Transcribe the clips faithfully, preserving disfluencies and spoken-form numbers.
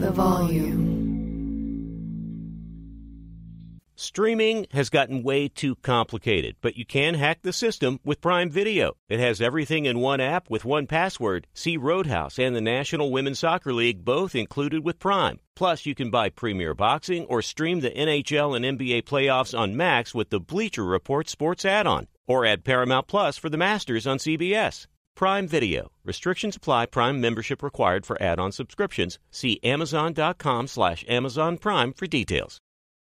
The volume. Streaming has gotten way too complicated, but you can hack the system with Prime Video. It has everything in one app with one password. See Roadhouse and the National Women's Soccer League both included with Prime. Plus, you can buy Premier Boxing or stream the N H L and N B A playoffs on Max with the Bleacher Report Sports add-on. Or add Paramount Plus for the Masters on C B S. Prime Video. Restrictions apply. Prime membership required for add-on subscriptions. See Amazon.com slash Amazon Prime for details.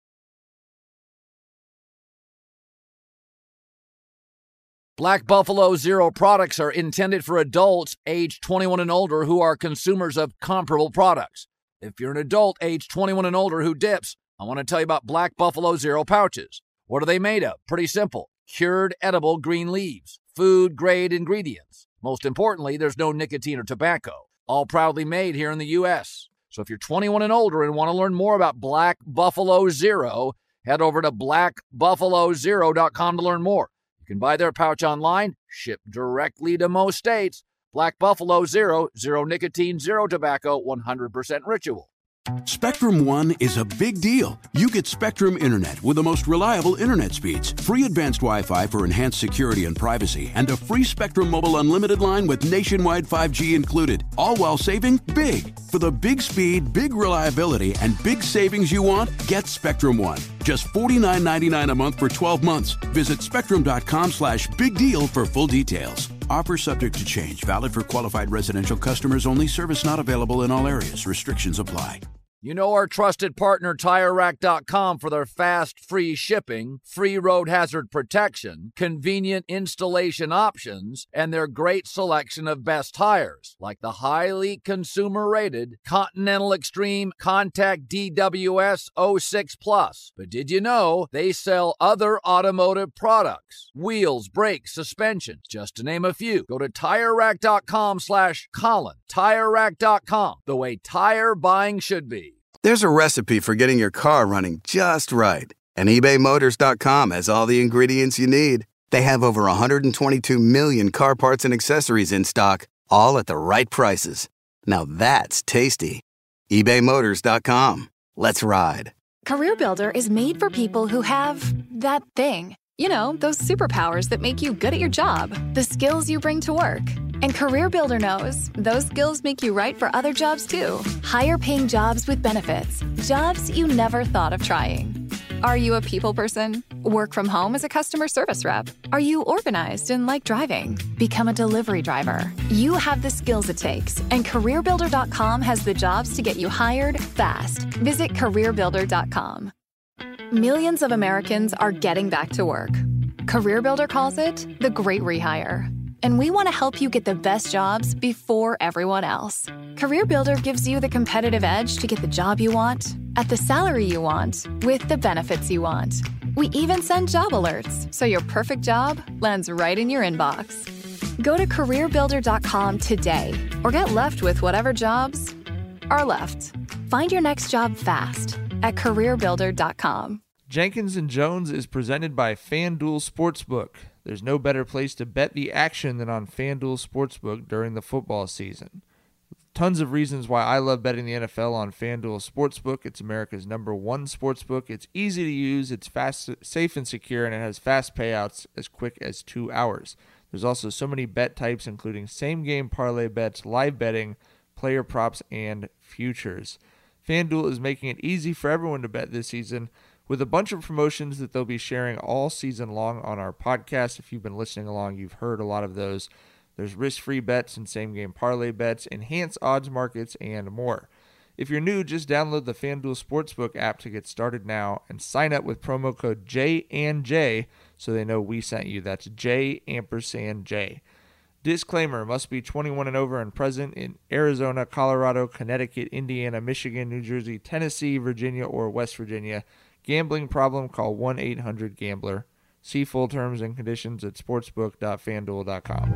Black Buffalo Zero products are intended for adults age twenty-one and older who are consumers of comparable products. If you're an adult age twenty-one and older who dips, I want to tell you about Black Buffalo Zero pouches. What are they made of? Pretty simple. Cured edible green leaves. Food-grade ingredients. Most importantly, there's no nicotine or tobacco. All proudly made here in the U S So if you're twenty-one and older and want to learn more about Black Buffalo Zero, head over to black buffalo zero dot com to learn more. You can buy their pouch online, ship directly to most states. Black Buffalo Zero, zero nicotine, zero tobacco, one hundred percent ritual. Spectrum One is a big deal. You get Spectrum Internet with the most reliable internet speeds, free advanced Wi-Fi for enhanced security and privacy, and a free Spectrum Mobile Unlimited line with nationwide five G included, all while saving big. For the big speed, big reliability, and big savings you want, get Spectrum One. Just forty-nine ninety-nine a month for twelve months. Visit spectrum.com slash big deal for full details. Offer subject to change. Valid for qualified residential customers only. Service not available in all areas. Restrictions apply. You know our trusted partner Tire Rack dot com for their fast, free shipping, free road hazard protection, convenient installation options, and their great selection of best tires, like the highly consumer-rated Continental Extreme Contact D W S oh six Plus. But did you know they sell other automotive products? Wheels, brakes, suspensions, just to name a few. Go to Tire Rack dot com slash Colin. Tire Rack dot com, the way tire buying should be. There's a recipe for getting your car running just right, and eBay Motors dot com has all the ingredients you need. They have over one hundred twenty-two million car parts and accessories in stock, all at the right prices. Now that's tasty. eBay Motors dot com. Let's ride. CareerBuilder is made for people who have that thing. You know, those superpowers that make you good at your job, the skills you bring to work. And CareerBuilder knows those skills make you right for other jobs too. Higher paying jobs with benefits. Jobs you never thought of trying. Are you a people person? Work from home as a customer service rep? Are you organized and like driving? Become a delivery driver. You have the skills it takes, and Career Builder dot com has the jobs to get you hired fast. Visit Career Builder dot com. Millions of Americans are getting back to work. CareerBuilder calls it the Great Rehire. And we want to help you get the best jobs before everyone else. CareerBuilder gives you the competitive edge to get the job you want, at the salary you want, with the benefits you want. We even send job alerts, so your perfect job lands right in your inbox. Go to Career Builder dot com today, or get left with whatever jobs are left. Find your next job fast at Career Builder dot com. Jenkins and Jones is presented by FanDuel Sportsbook. There's no better place to bet the action than on FanDuel Sportsbook during the football season. Tons of reasons why I love betting the N F L on FanDuel Sportsbook. It's America's number one sportsbook. It's easy to use, it's fast, safe and secure, and it has fast payouts as quick as two hours. There's also so many bet types, including same-game parlay bets, live betting, player props, and futures. FanDuel is making it easy for everyone to bet this season, with a bunch of promotions that they'll be sharing all season long on our podcast. If you've been listening along, you've heard a lot of those. There's risk-free bets and same-game parlay bets, enhanced odds markets, and more. If you're new, just download the FanDuel Sportsbook app to get started now and sign up with promo code J and J so they know we sent you. That's J ampersand J. Disclaimer, must be twenty-one and over and present in Arizona, Colorado, Connecticut, Indiana, Michigan, New Jersey, Tennessee, Virginia, or West Virginia. Gambling problem? Call one eight hundred gambler. See full terms and conditions at sportsbook dot fanduel dot com.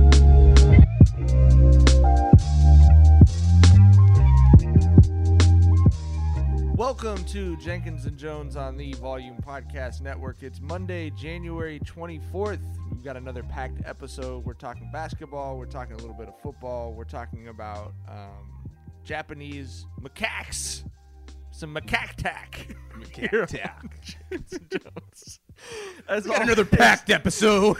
Welcome to Jenkins and Jones on the Volume Podcast Network. It's Monday, January twenty-fourth. We've got another packed episode. We're talking basketball. We're talking a little bit of football. We're talking about um, Japanese macaques. Some macaque tack. Macaque tack. James and Jones. As We got always, another packed episode.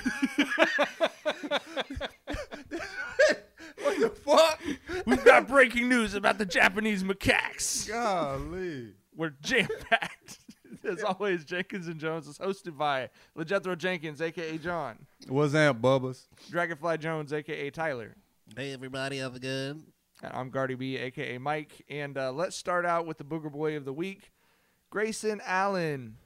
What the fuck? We've got breaking news about the Japanese macaques. Golly. We're jam-packed. As always, Jenkins and Jones is hosted by LeJethro Jenkins, a k a. John. What's that, Bubbas? Dragonfly Jones, a k a. Tyler. Hey, everybody, how's it good? And I'm Gardy B, a k a. Mike. And uh, let's start out with the Booger Boy of the Week. Grayson Allen,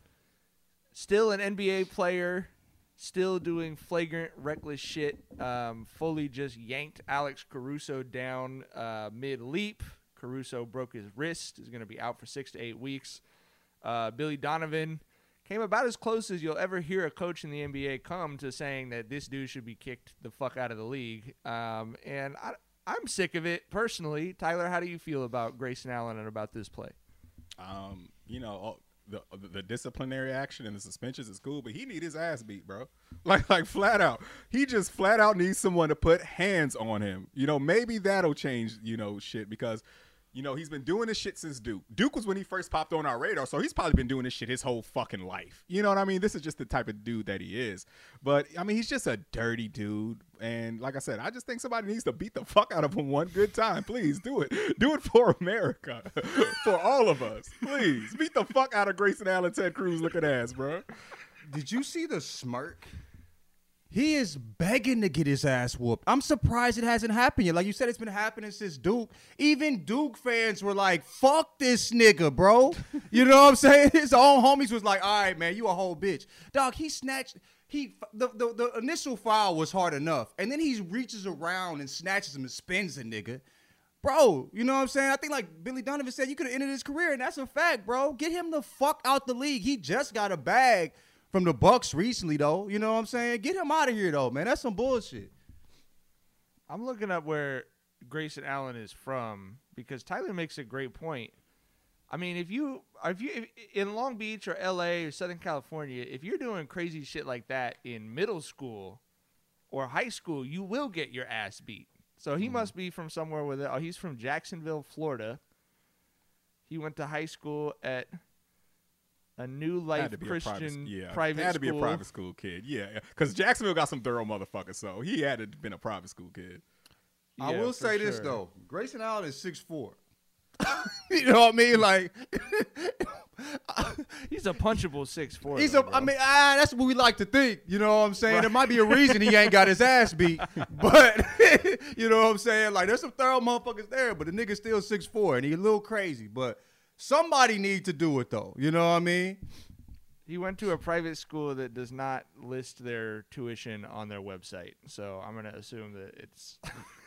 still an N B A player, still doing flagrant, reckless shit. Um, fully just yanked Alex Caruso down uh, mid-leap. Caruso broke his wrist, is going to be out for six to eight weeks. Uh, Billy Donovan came about as close as you'll ever hear a coach in the N B A come to saying that this dude should be kicked the fuck out of the league. Um, and I, I'm sick of it personally. Tyler, how do you feel about Grayson Allen and about this play? Um, you know, the the disciplinary action and the suspensions is cool, but he need his ass beat, bro. Like, like flat out. He just flat out needs someone to put hands on him. You know, maybe that'll change, you know, shit, because you know, he's been doing this shit since Duke. Duke was when he first popped on our radar, so he's probably been doing this shit his whole fucking life. You know what I mean? This is just the type of dude that he is. But, I mean, he's just a dirty dude. And like I said, I just think somebody needs to beat the fuck out of him one good time. Please do it. Do it for America. For all of us. Please. Beat the fuck out of Grayson Allen, Ted Cruz looking ass, bro. Did you see the smirk? He is begging to get his ass whooped. I'm surprised it hasn't happened yet. Like you said, it's been happening since Duke. Even Duke fans were like, fuck this nigga, bro. You know what I'm saying? His own homies was like, all right, man, you a whole bitch. Dog, he snatched, he the, the, the initial foul was hard enough. And then he reaches around and snatches him and spins the nigga. Bro, you know what I'm saying? I think like Billy Donovan said, you could have ended his career, and that's a fact, bro. Get him the fuck out the league. He just got a bag from the Bucks recently, though. You know what I'm saying? Get him out of here, though, man. That's some bullshit. I'm looking up where Grayson Allen is from because Tyler makes a great point. I mean, if you if you if, in Long Beach or L A or Southern California, if you're doing crazy shit like that in middle school or high school, you will get your ass beat. So he mm. must be from somewhere with it. Oh, he's from Jacksonville, Florida. He went to high school at a New Life Christian private, yeah, private had to school. be a private school kid. Yeah, because Jacksonville got some thorough motherfuckers, so he had to have been a private school kid. I Yeah, will for say this, sure. though. Grayson Allen is six foot four. You know what I mean? Like, He's a punchable six foot four. he's a, I mean, ah, that's what we like to think. You know what I'm saying? There might be a reason he ain't got his ass beat. But, you know what I'm saying? Like, there's some thorough motherfuckers there, but the nigga's still six foot four, and he a little crazy. But somebody need to do it, though. You know what I mean? He went to a private school that does not list their tuition on their website, so I'm going to assume that it's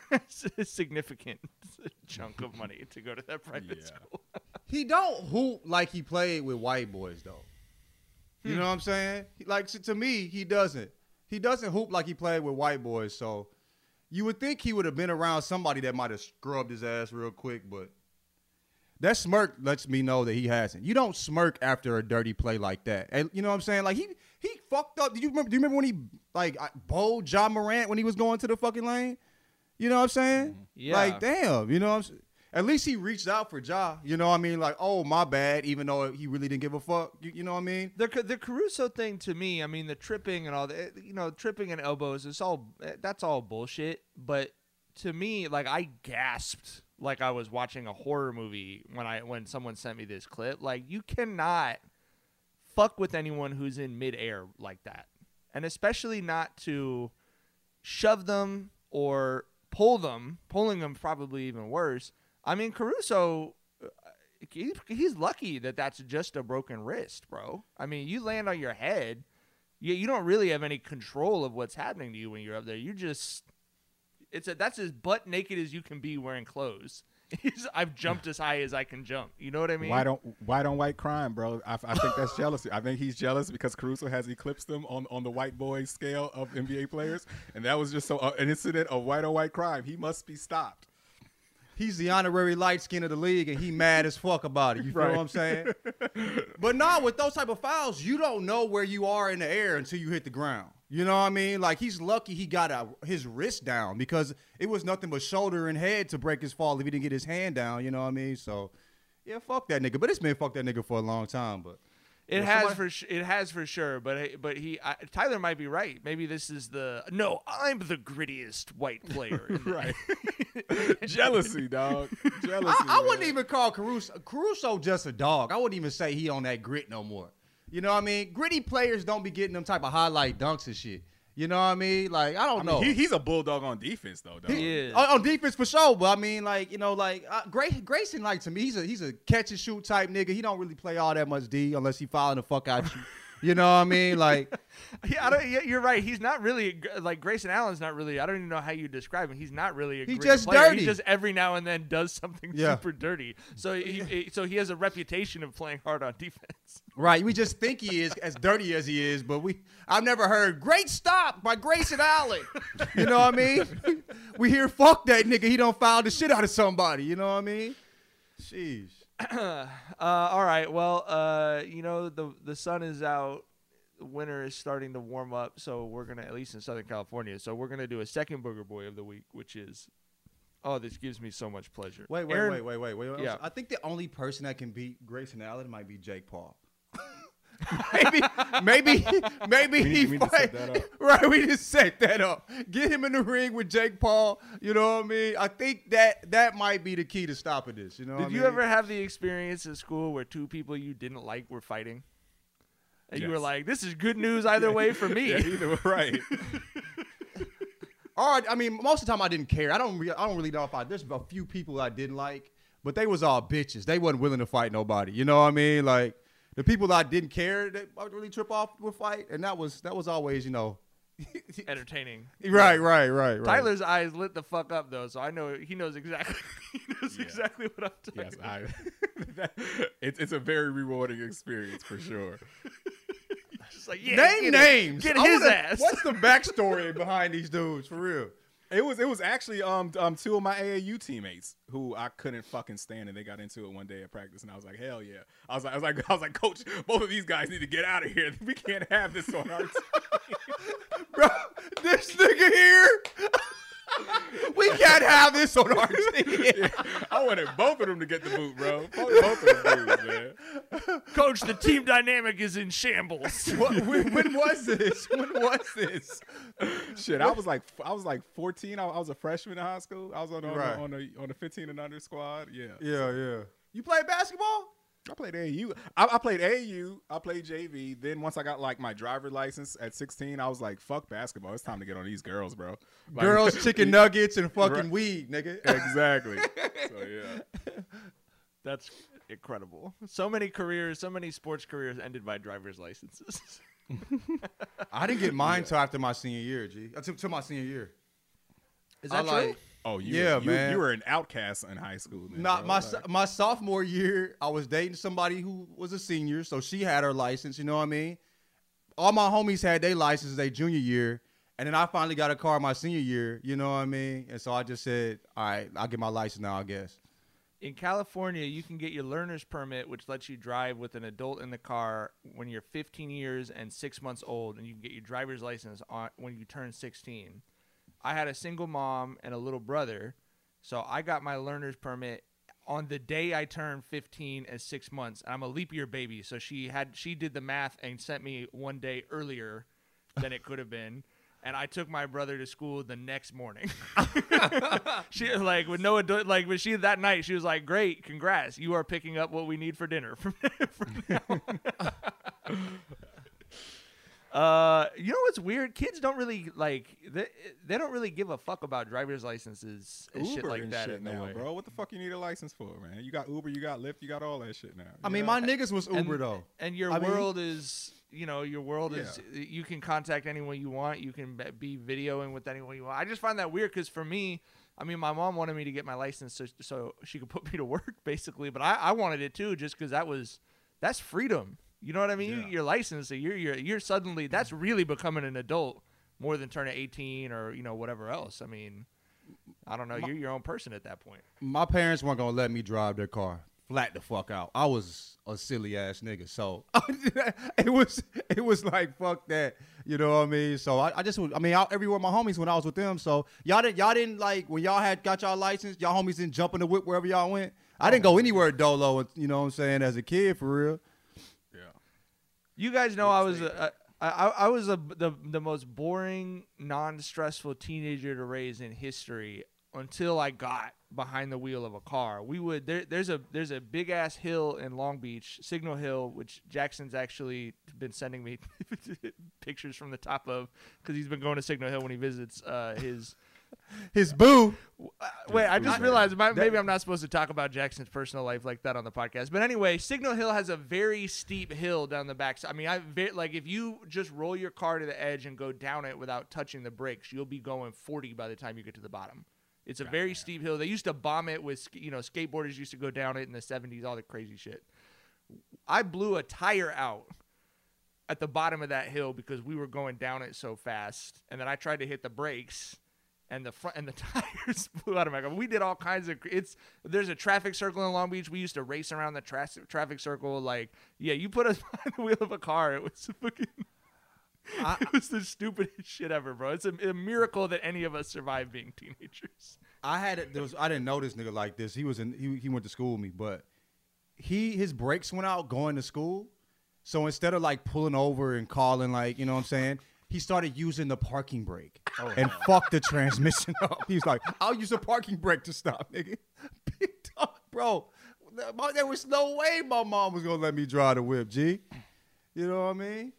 a significant chunk of money to go to that private Yeah. school. He don't hoop like he played with white boys, though. You Hmm. know what I'm saying? He- Like, to, to me, he doesn't. He doesn't hoop like he played with white boys, so you would think he would have been around somebody that might have scrubbed his ass real quick, but that smirk lets me know that he hasn't. You don't smirk after a dirty play like that. And you know what I'm saying? Like, he he fucked up. Do you remember, do you remember when he, like, bowled Ja Morant when he was going to the fucking lane? You know what I'm saying? Yeah. Like, damn, you know what I'm saying? At least he reached out for Ja. You know what I mean? Like, oh, my bad, even though he really didn't give a fuck. You, you know what I mean? The the Caruso thing to me, I mean, the tripping and all that, you know, tripping and elbows, it's all that's all bullshit. But to me, like, I gasped like I was watching a horror movie when I when someone sent me this clip. Like, you cannot fuck with anyone who's in midair like that, and especially not to shove them or pull them. Pulling them probably even worse. I mean, Caruso, he, he's lucky that that's just a broken wrist, bro. I mean, you land on your head, you, you don't really have any control of what's happening to you when you're up there. You just, it's a, that's as butt naked as you can be wearing clothes. He's, I've jumped as high as I can jump. You know what I mean? White on white on white crime, bro. I, I think that's jealousy. I think he's jealous because Caruso has eclipsed him on, on the white boy scale of N B A players, and that was just so uh, an incident of white on white crime. He must be stopped. He's the honorary light skin of the league, and he mad as fuck about it. You feel Right. what I'm saying? But no, with those type of fouls, you don't know where you are in the air until you hit the ground. You know what I mean? Like, he's lucky he got a, his wrist down because it was nothing but shoulder and head to break his fall if he didn't get his hand down. You know what I mean? So, yeah, fuck that nigga. But it's been fuck that nigga for a long time. But it you know, has somebody- for sh- it has for sure. But but he I, Tyler might be right. Maybe this is the no. I'm the grittiest white player. in the- Right. Jealousy, dog. Jealousy. I, I wouldn't man. even call Caruso, Caruso just a dog. I wouldn't even say he on that grit no more. You know what I mean? Gritty players don't be getting them type of highlight dunks and shit. You know what I mean? Like, I don't I know. mean, he, he's a bulldog on defense, though. Dog. He is. On, on defense for sure, but I mean, like, you know, like uh, Gray, Grayson, like to me, he's a he's a catch and shoot type nigga. He don't really play all that much D unless he fouling the fuck out you. You know what I mean? Like, Yeah, I don't, yeah, you're right. He's not really like Grayson Allen's not really. I don't even know how you describe him. He's not really a He great just player. dirty. He just every now and then does something Yeah. super dirty. So he, he so he has a reputation of playing hard on defense. right? We just think he is as dirty as he is, but we I've never heard great stop by Grayson Allen. You know what I mean? We hear fuck that nigga. He don't foul the shit out of somebody. You know what I mean? Sheesh. Uh, all right. Well, uh, you know the the sun is out. Winter is starting to warm up, so we're gonna, at least in Southern California, so we're gonna do a second Booger Boy of the week, which is, oh, this gives me so much pleasure. Wait, wait, Aaron- wait, wait, wait, wait. Yeah. I think the only person that can beat Grayson Allen might be Jake Paul. maybe, maybe, maybe We need- he we need to fight. set that up. Right, we just set that up. Get him in the ring with Jake Paul. You know what I mean? I think that that might be the key to stopping this. You know? Did what I you mean? ever have the experience at school where two people you didn't like were fighting? And you were Yes. like, this is good news either way for me. Yeah, either right. Or I mean, most of the time I didn't care. I don't. Re- I don't really know if I. There's a few people I didn't like, but they was all bitches. They wasn't willing to fight nobody. You know what I mean? Like the people that I didn't care, that I would really trip off with fight, and that was that was always, you know. Entertaining. Right, right, right, right. Tyler's eyes lit the fuck up though, so I know he knows exactly. he knows Yeah. exactly what I'm talking Yes, about. I. that, it's it's a very rewarding experience for sure. Just like, yeah, Name get it. names. Get I his wanna- ass. What's the backstory behind these dudes for real? It was it was actually um um two of my A A U teammates who I couldn't fucking stand, and they got into it one day at practice, and I was like, hell yeah. I was like I was like I was like, Coach, both of these guys need to get out of here. We can't have this on our team. Bro, this nigga here. We can't have this on our team. I wanted both of them to get the boot, bro. Fuck both of them dudes, man. Coach, the team dynamic is in shambles. What, when, when was this? When was this? Shit, I was like I was like fourteen. I, I was a freshman in high school. I was on on, Right. the, on the on the fifteen and under squad. Yeah. Yeah, yeah. You play basketball? I played A A U. I, I played A A U. I played J V. Then once I got like my driver license at sixteen, I was like, "Fuck basketball! It's time to get on these girls, bro." Like, Girls, chicken nuggets, and fucking Right. weed, nigga. Exactly. So yeah. That's incredible. So many careers, so many sports careers ended by driver's licenses. I didn't get mine till after my senior year, G. Until, till my senior year. Is I that true? like- Oh, you Yeah, were, you, man. You were an outcast in high school. Then, Not bro. my Like, so- my sophomore year, I was dating somebody who was a senior, so she had her license. You know what I mean? All my homies had their licenses their junior year, and then I finally got a car my senior year. You know what I mean? And so I just said, "All right, I'll get my license now, I guess." In California, you can get your learner's permit, which lets you drive with an adult in the car when you're fifteen years and six months old, and you can get your driver's license on when you turn sixteen. I had a single mom and a little brother, so I got my learner's permit on the day I turned fifteen and six months. I'm a leap year baby, so she had she did the math and sent me one day earlier than it could have been. And I took my brother to school the next morning. She was like, with no adult, like, when she that night, she was like, "Great, congrats! You are picking up what we need for dinner." From, from now on. Uh, you know what's weird? Kids don't really like they, they don't really give a fuck about driver's licenses and Uber shit like and that shit in the now, way. bro. What the fuck you need a license for, man? You got Uber, you got Lyft, you got all that shit now. I You mean, know? my niggas was Uber and, though. And your I mean- world is, you know, your world is, you can contact anyone you want. You can be videoing with anyone you want. I just find that weird because for me, I mean, my mom wanted me to get my license so, so she could put me to work, basically. But I, I wanted it too, just because that was, that's freedom. You know what I mean? Yeah. Your license, so you're, you're, you're suddenly, that's really becoming an adult more than turning eighteen or, you know, whatever else. I mean, I don't know. You're your own person at that point. My parents weren't gonna let me drive their car. flat the fuck out. I was a silly ass nigga, so it was it was like fuck that, you know what I mean? So I, I just I mean I, everywhere my homies when I was with them. So y'all didn't y'all didn't like when y'all had got y'all license, y'all homies didn't jump in the whip wherever y'all went. I didn't go anywhere dolo, you know what I'm saying, as a kid for real. Yeah. You guys know I was a, a, I, I was a, the the most boring, non-stressful teenager to raise in history until I got behind the wheel of a car. We would there, there's a there's a big ass hill in Long Beach, Signal Hill, which Jackson's actually been sending me pictures from the top of because he's been going to Signal Hill when he visits uh, his his boo. Uh, wait, I just realized my, maybe I'm not supposed to talk about Jackson's personal life like that on the podcast. But anyway, Signal Hill has a very steep hill down the back. I mean, I like if you just roll your car to the edge and go down it without touching the brakes, you'll be going forty by the time you get to the bottom. It's a very steep hill. They used to bomb it with, you know, skateboarders used to go down it in the seventies, all the crazy shit. I blew a tire out at the bottom of that hill because we were going down it so fast. And then I tried to hit the brakes and the front and the tires blew out of my car. We did all kinds of, it's, there's a traffic circle in Long Beach. We used to race around the tra- traffic circle. Like, yeah, you put us behind the wheel of a car. It was fucking... I, it was the stupidest shit ever, bro. It's a, a miracle that any of us survived being teenagers. I had it. There was I didn't know this nigga like this. He was in. He he went to school with me, but he his brakes went out going to school. So instead of like pulling over and calling, like you know what I'm saying, he started using the parking brake oh, and no. fucked the transmission up. He's like, I'll use a parking brake to stop, nigga. Big dog, bro. There was no way my mom was gonna let me drive the whip, G. You know what I mean?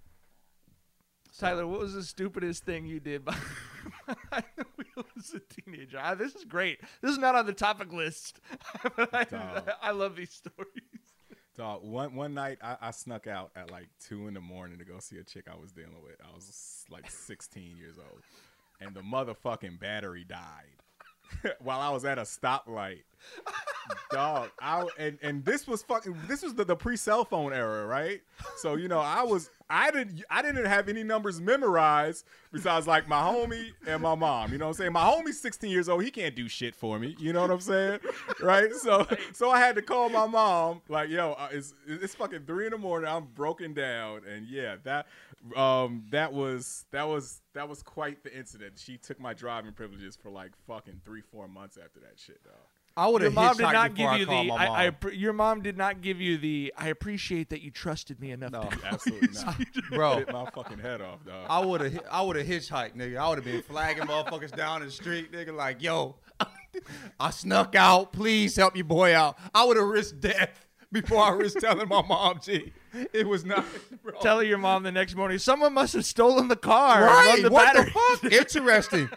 Tyler, what was the stupidest thing you did behind the wheel as a teenager? Ah, this is great. This is not on the topic list, but I, I love these stories. Dog, one one night I, I snuck out at like two in the morning to go see a chick I was dealing with. I was like sixteen years old, and the motherfucking battery died while I was at a stoplight. Dog, I and and this was fucking. This was the, the pre cell phone era, right? So you know, I was. I didn't I didn't have any numbers memorized besides like my homie and my mom. You know what I'm saying? My homie's sixteen years old. He can't do shit for me. You know what I'm saying? Right? So so I had to call my mom like, yo, it's it's fucking three in the morning. I'm broken down. And yeah, that um that was that was that was quite the incident. She took my driving privileges for like fucking three, four months after that shit, dog. I would have your mom did not hitchhiked give before I you called the. my mom. I, I, your mom did not give you the. I appreciate that you trusted me enough. No, to absolutely not, bro. Hit my fucking head off, dog. I would have. I would have hitchhiked, nigga. I would have been flagging motherfuckers down the street, nigga. Like, yo, I snuck out. Please help your boy out. I would have risked death before I risked telling my mom. Gee, it was not. Bro. Telling your mom the next morning, someone must have stolen the car. Right? The what battery. the fuck? Interesting.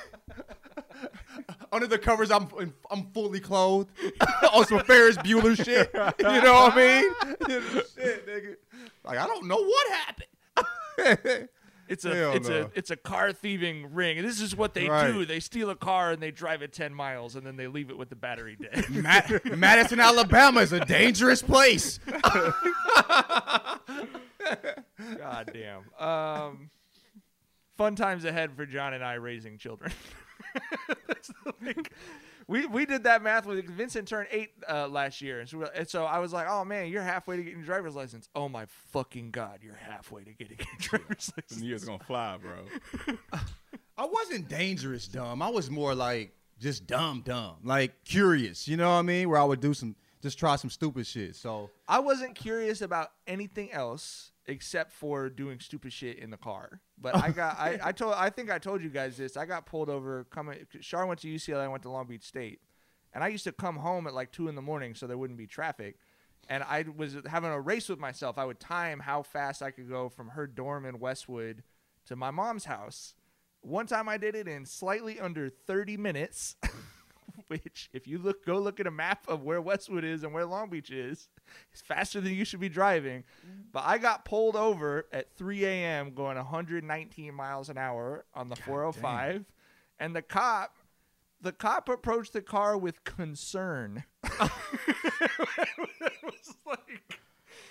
Under the covers, I'm I'm fully clothed on some Ferris Bueller shit. You know what I mean? Shit, nigga. Like I don't know what happened. It's a Hell it's no. a it's a car thieving ring. This is what they Right. do. They steal a car and they drive it ten miles and then they leave it with the battery dead. Mad- Madison, Alabama is a dangerous place. God damn. Um, fun times ahead for John and I raising children. That's the thing. We we did that math with Vincent turned eight uh, last year, and so, we, and so I was like, "Oh man, you're halfway to getting your driver's license." Oh my fucking god, you're halfway to getting your driver's license. The year's gonna fly, bro. I wasn't dangerous dumb. I was more like just dumb dumb, like curious. You know what I mean? Where I would do some, just try some stupid shit. So I wasn't curious about anything else except for doing stupid shit in the car. But I got, I, I told, I think I told you guys this. I got pulled over coming. Char went to U C L A, I went to Long Beach State, and I used to come home at like two in the morning so there wouldn't be traffic. And I was having a race with myself. I would time how fast I could go from her dorm in Westwood to my mom's house. One time I did it in slightly under thirty minutes. Which, if you look, go look at a map of where Westwood is and where Long Beach is, it's faster than you should be driving. But I got pulled over at three a.m. going one hundred nineteen miles an hour on the four oh five, and the cop, the cop approached the car with concern. It was like, he was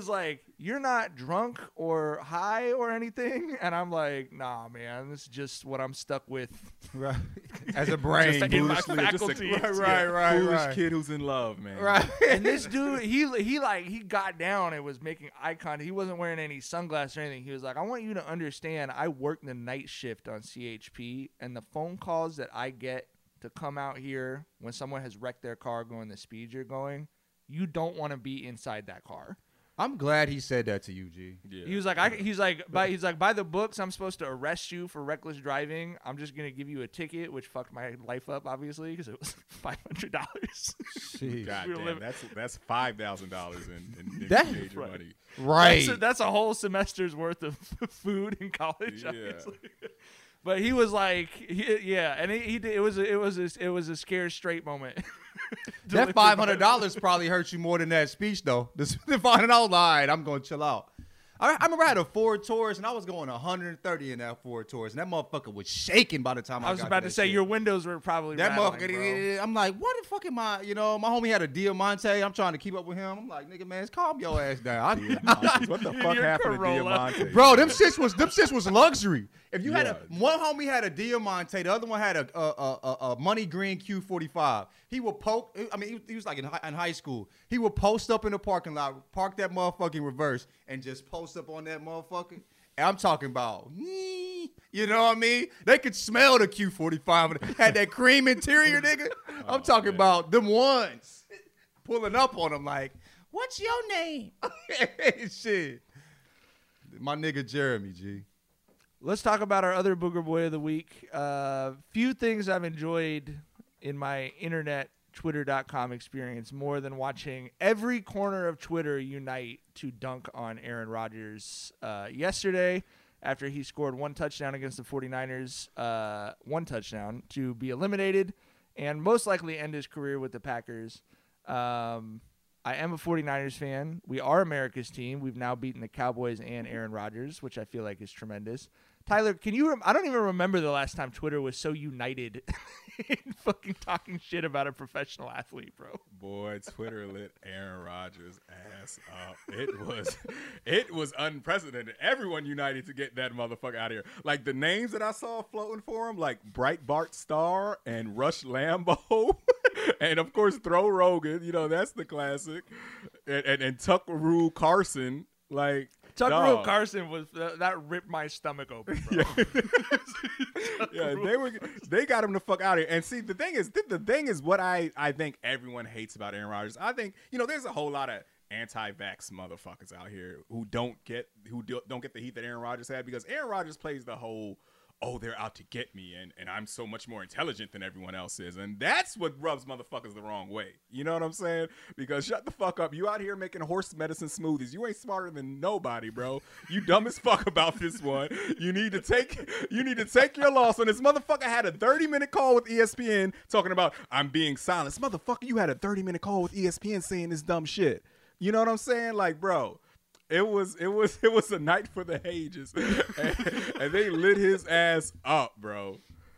was like, "You're not drunk or high or anything," and I'm like, "Nah, man, this is just what I'm stuck with." Right. As a brain, Just in my Foolishly, just a- faculty. right, right, right, Foolish right. kid who's in love, man. Right. And this dude, he he like he got down and was making eye contact. He wasn't wearing any sunglasses or anything. He was like, "I want you to understand, I work the night shift on C H P, and the phone calls that I get to come out here when someone has wrecked their car going the speed you're going, you don't want to be inside that car." I'm glad he said that to you, G. Yeah. He was like, I, he's like, by he's like, by the books, I'm supposed to arrest you for reckless driving. I'm just gonna give you a ticket, which fucked my life up, obviously, because it was five hundred dollars. God We were damn, living- that's that's five thousand dollars in, in, in That- major Right. money. Right. That's a, that's a whole semester's worth of food in college. Yeah. Obviously. But he was like, he, yeah, and he, he did, it was a, it was a, it was a scared straight moment. That five hundred dollars probably hurt you more than that speech, though. The, the five hundred dollars, all right, I'm going to chill out. I, I remember I had a Ford Taurus, and I was going one hundred thirty in that Ford Taurus, and that motherfucker was shaking by the time I, I was got about to to that say shit. your windows were probably That rattling, motherfucker, bro. I'm like, what the fuck am I, you know, my homie had a Diamante. I'm trying to keep up with him. I'm like, nigga, man, calm your ass down. I- What the fuck Your happened Corolla. to Diamante? Bro, them shits was them shits was luxury. If you had a Yeah. one homie had a Diamante, the other one had a a, a, a, a money green Q forty-five. He would poke. I mean, he, he was like in high, in high school. He would post up in the parking lot, park that motherfucking reverse, and just post up on that motherfucker. And I'm talking about, you know what I mean? They could smell the Q forty-five. Had that cream interior, nigga. I'm Oh, talking man. about them ones pulling up on them like, what's your name? Shit. My nigga Jeremy, G. Let's talk about our other Booger Boy of the week. Uh, few things I've enjoyed in my internet Twitter dot com experience more than watching every corner of Twitter unite to dunk on Aaron Rodgers uh, yesterday after he scored one touchdown against the 49ers, uh, one touchdown to be eliminated and most likely end his career with the Packers. Um, I am a 49ers fan. We are America's team. We've now beaten the Cowboys and Aaron Rodgers, which I feel like is tremendous. Tyler, can you rem- I don't even remember the last time Twitter was so united in fucking talking shit about a professional athlete, bro. Boy, Twitter lit Aaron Rodgers' ass up. It was, it was unprecedented. Everyone united to get that motherfucker out of here. Like the names that I saw floating for him, like Breitbart Star and Rush Lambeau, and of course Throw Rogan. You know that's the classic, and and, and Tuckaroo Carson, like. Tuckaroo dog. Carson was uh, that ripped my stomach open, bro. Yeah, they were. They got him the fuck out of here. And see, the thing is, th- the thing is, what I I think everyone hates about Aaron Rodgers. I think you know, there's a whole lot of anti-vax motherfuckers out here who don't get who do, don't get the heat that Aaron Rodgers had because Aaron Rodgers plays the whole. Oh, they're out to get me, and, and I'm so much more intelligent than everyone else is. And that's what rubs motherfuckers the wrong way. You know what I'm saying? Because shut the fuck up. You out here making horse medicine smoothies. You ain't smarter than nobody, bro. You dumb as fuck about this one. You need to take you need to take your loss. And this motherfucker had a thirty-minute call with E S P N talking about, I'm being silenced. Motherfucker, you had a thirty-minute call with E S P N saying this dumb shit. You know what I'm saying? Like, bro. It was it was it was a night for the ages, and, and they lit his ass up, bro.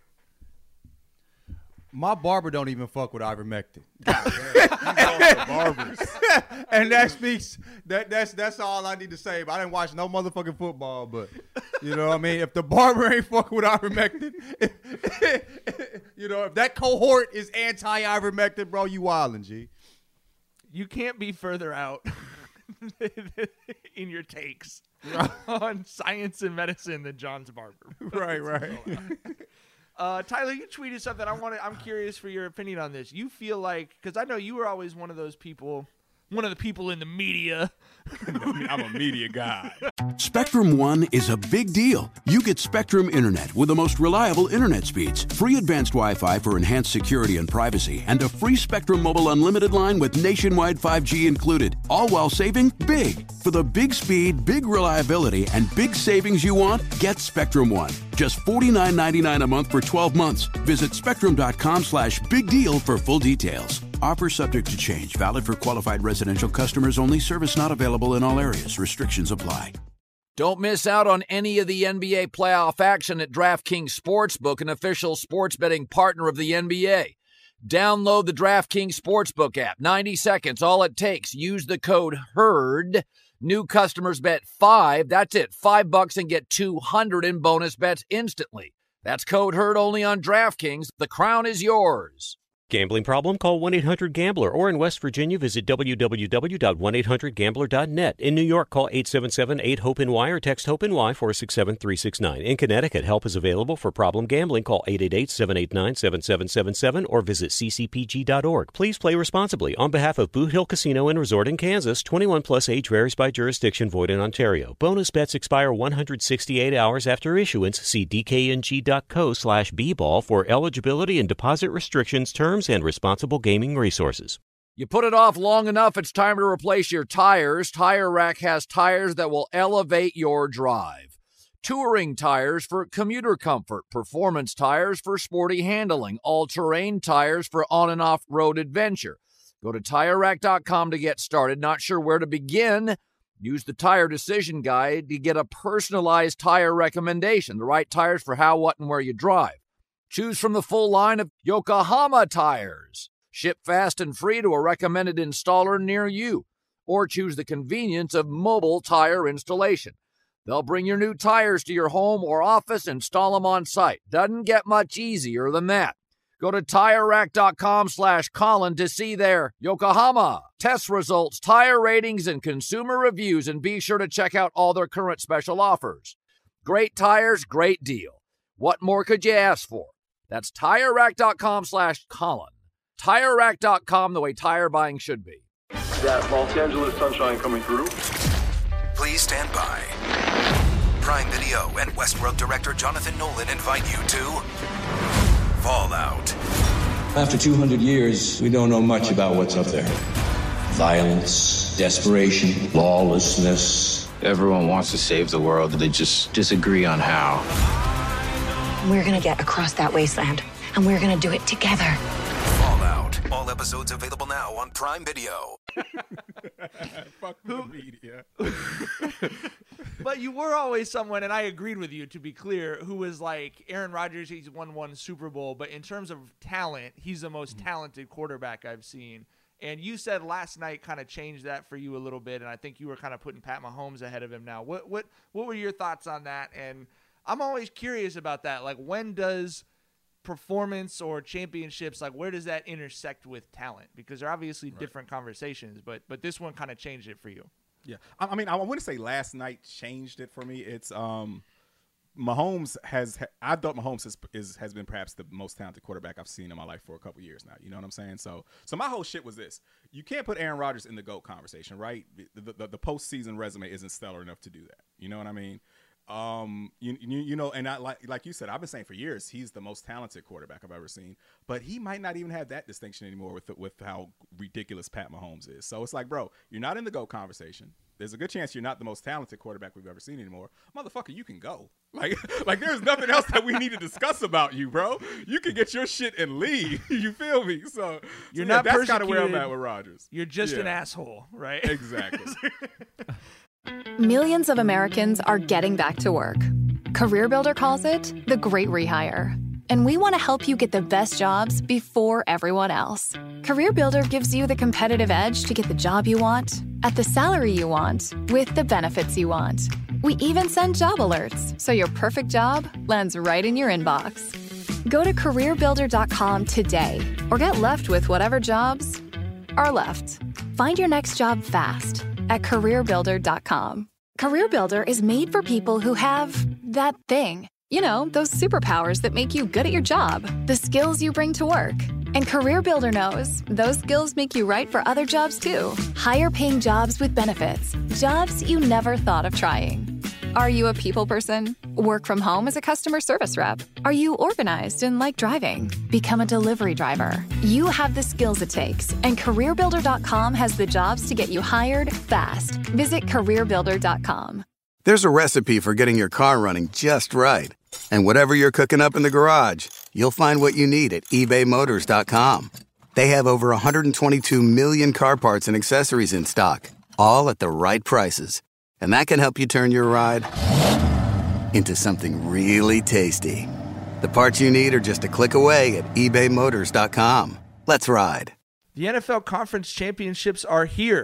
My barber don't even fuck with ivermectin. Barbers. And that speaks that that's that's all I need to say. But I didn't watch no motherfucking football, but you know what I mean? If the barber ain't fucking with ivermectin, you know, if that cohort is anti-ivermectin, bro, you wildin', G. You can't be further out in your takes on science and medicine than John's barber. Right, right. Uh, Tyler, you tweeted something. I want. I'm curious for your opinion on this. You feel like, because I know you were always one of those people, one of the people in the media. I'm a media guy. Spectrum One is a big deal. You get Spectrum Internet with the most reliable internet speeds, free advanced Wi-Fi for enhanced security and privacy, and a free Spectrum Mobile Unlimited line with nationwide five G included, all while saving big. For the big speed, big reliability, and big savings you want, get Spectrum One. Just forty-nine ninety-nine a month for twelve months. Visit spectrum.com slash big deal for full details. Offer subject to change. Valid for qualified residential customers only. Service not available in all areas. Restrictions apply. Don't miss out on any of the N B A playoff action at DraftKings Sportsbook, an official sports betting partner of the N B A. Download the DraftKings Sportsbook app. ninety seconds, all it takes. Use the code HERD. New customers bet five, that's it, five bucks and get two hundred in bonus bets instantly. That's code HERD only on DraftKings. The crown is yours. Gambling problem? Call one eight hundred gambler, or in West Virginia, visit w w w dot one eight hundred gambler dot net. In New York, call eight seven seven eight hope N Y or text HOPE-NY four six seven three six nine. In Connecticut, help is available for problem gambling. Call eight eight eight seven eight nine seven seven seven seven or visit c c p g dot org. Please play responsibly. On behalf of Boot Hill Casino and Resort in Kansas, twenty-one plus age varies by jurisdiction, void in Ontario. Bonus bets expire one hundred sixty-eight hours after issuance. See d k n g dot co slash b ball for eligibility and deposit restrictions, terms, and responsible gaming resources. You put it off long enough, it's time to replace your tires. Tire Rack has tires that will elevate your drive. Touring tires for commuter comfort, performance tires for sporty handling, all-terrain tires for on and off-road adventure. Go to tire rack dot com to get started. Not sure where to begin? Use the Tire Decision Guide to get a personalized tire recommendation, the right tires for how, what, and where you drive. Choose from the full line of Yokohama tires. Ship fast and free to a recommended installer near you. Or choose the convenience of mobile tire installation. They'll bring your new tires to your home or office, install them on site. Doesn't get much easier than that. Go to tire rack dot com slash Colin to see their Yokohama test results, tire ratings, and consumer reviews, and be sure to check out all their current special offers. Great tires, great deal. What more could you ask for? That's tire rack dot com slash Colin. tire rack dot com, the way tire buying should be. That Los Angeles sunshine coming through. Please stand by. Prime Video and Westworld director Jonathan Nolan invite you to Fallout. After two hundred years, we don't know much about what's up there. Violence, desperation, lawlessness. Everyone wants to save the world, they just disagree on how. We're gonna get across that wasteland, and we're gonna do it together. Fallout. All episodes available now on Prime Video. Fuck the media. But you were always someone, and I agreed with you, to be clear, who was like, Aaron Rodgers, he's won one Super Bowl, but in terms of talent, he's the most talented quarterback I've seen. And you said last night kind of changed that for you a little bit, and I think you were kind of putting Pat Mahomes ahead of him now. What what what were your thoughts on that? And I'm always curious about that. Like, when does performance or championships, like, where does that intersect with talent? Because they're obviously right. different conversations, but but this one kind of changed it for you. Yeah, I, I mean, I wouldn't say last night changed it for me. It's um, Mahomes has. I thought Mahomes is, is has been perhaps the most talented quarterback I've seen in my life for a couple years now. You know what I'm saying? So, so my whole shit was this: you can't put Aaron Rodgers in the GOAT conversation, right? The the, the postseason resume isn't stellar enough to do that. You know what I mean? Um, you, you you know, and I like like you said, I've been saying for years he's the most talented quarterback I've ever seen, but he might not even have that distinction anymore with with how ridiculous Pat Mahomes is. So it's like, bro, you're not in the GOAT conversation. There's a good chance you're not the most talented quarterback we've ever seen anymore. Motherfucker, you can go. Like, like there's nothing else that we need to discuss about you, bro. You can get your shit and leave. You feel me? So you're so yeah, not that's kind of where I'm at with Rodgers. You're just yeah. an asshole, right? Exactly. Millions of Americans are getting back to work. CareerBuilder calls it the great rehire. And we want to help you get the best jobs before everyone else. CareerBuilder gives you the competitive edge to get the job you want, at the salary you want, with the benefits you want. We even send job alerts, so your perfect job lands right in your inbox. Go to career builder dot com today, or get left with whatever jobs are left. Find your next job fast at career builder dot com. CareerBuilder is made for people who have that thing. You know, those superpowers that make you good at your job, the skills you bring to work. And CareerBuilder knows those skills make you right for other jobs too. Higher paying jobs with benefits, jobs you never thought of trying. Are you a people person? Work from home as a customer service rep? Are you organized and like driving? Become a delivery driver. You have the skills it takes, and career builder dot com has the jobs to get you hired fast. Visit career builder dot com. There's a recipe for getting your car running just right. And whatever you're cooking up in the garage, you'll find what you need at ebay motors dot com. They have over one hundred twenty-two million car parts and accessories in stock, all at the right prices. And that can help you turn your ride into something really tasty. The parts you need are just a click away at ebay motors dot com. Let's ride. The N F L Conference Championships are here.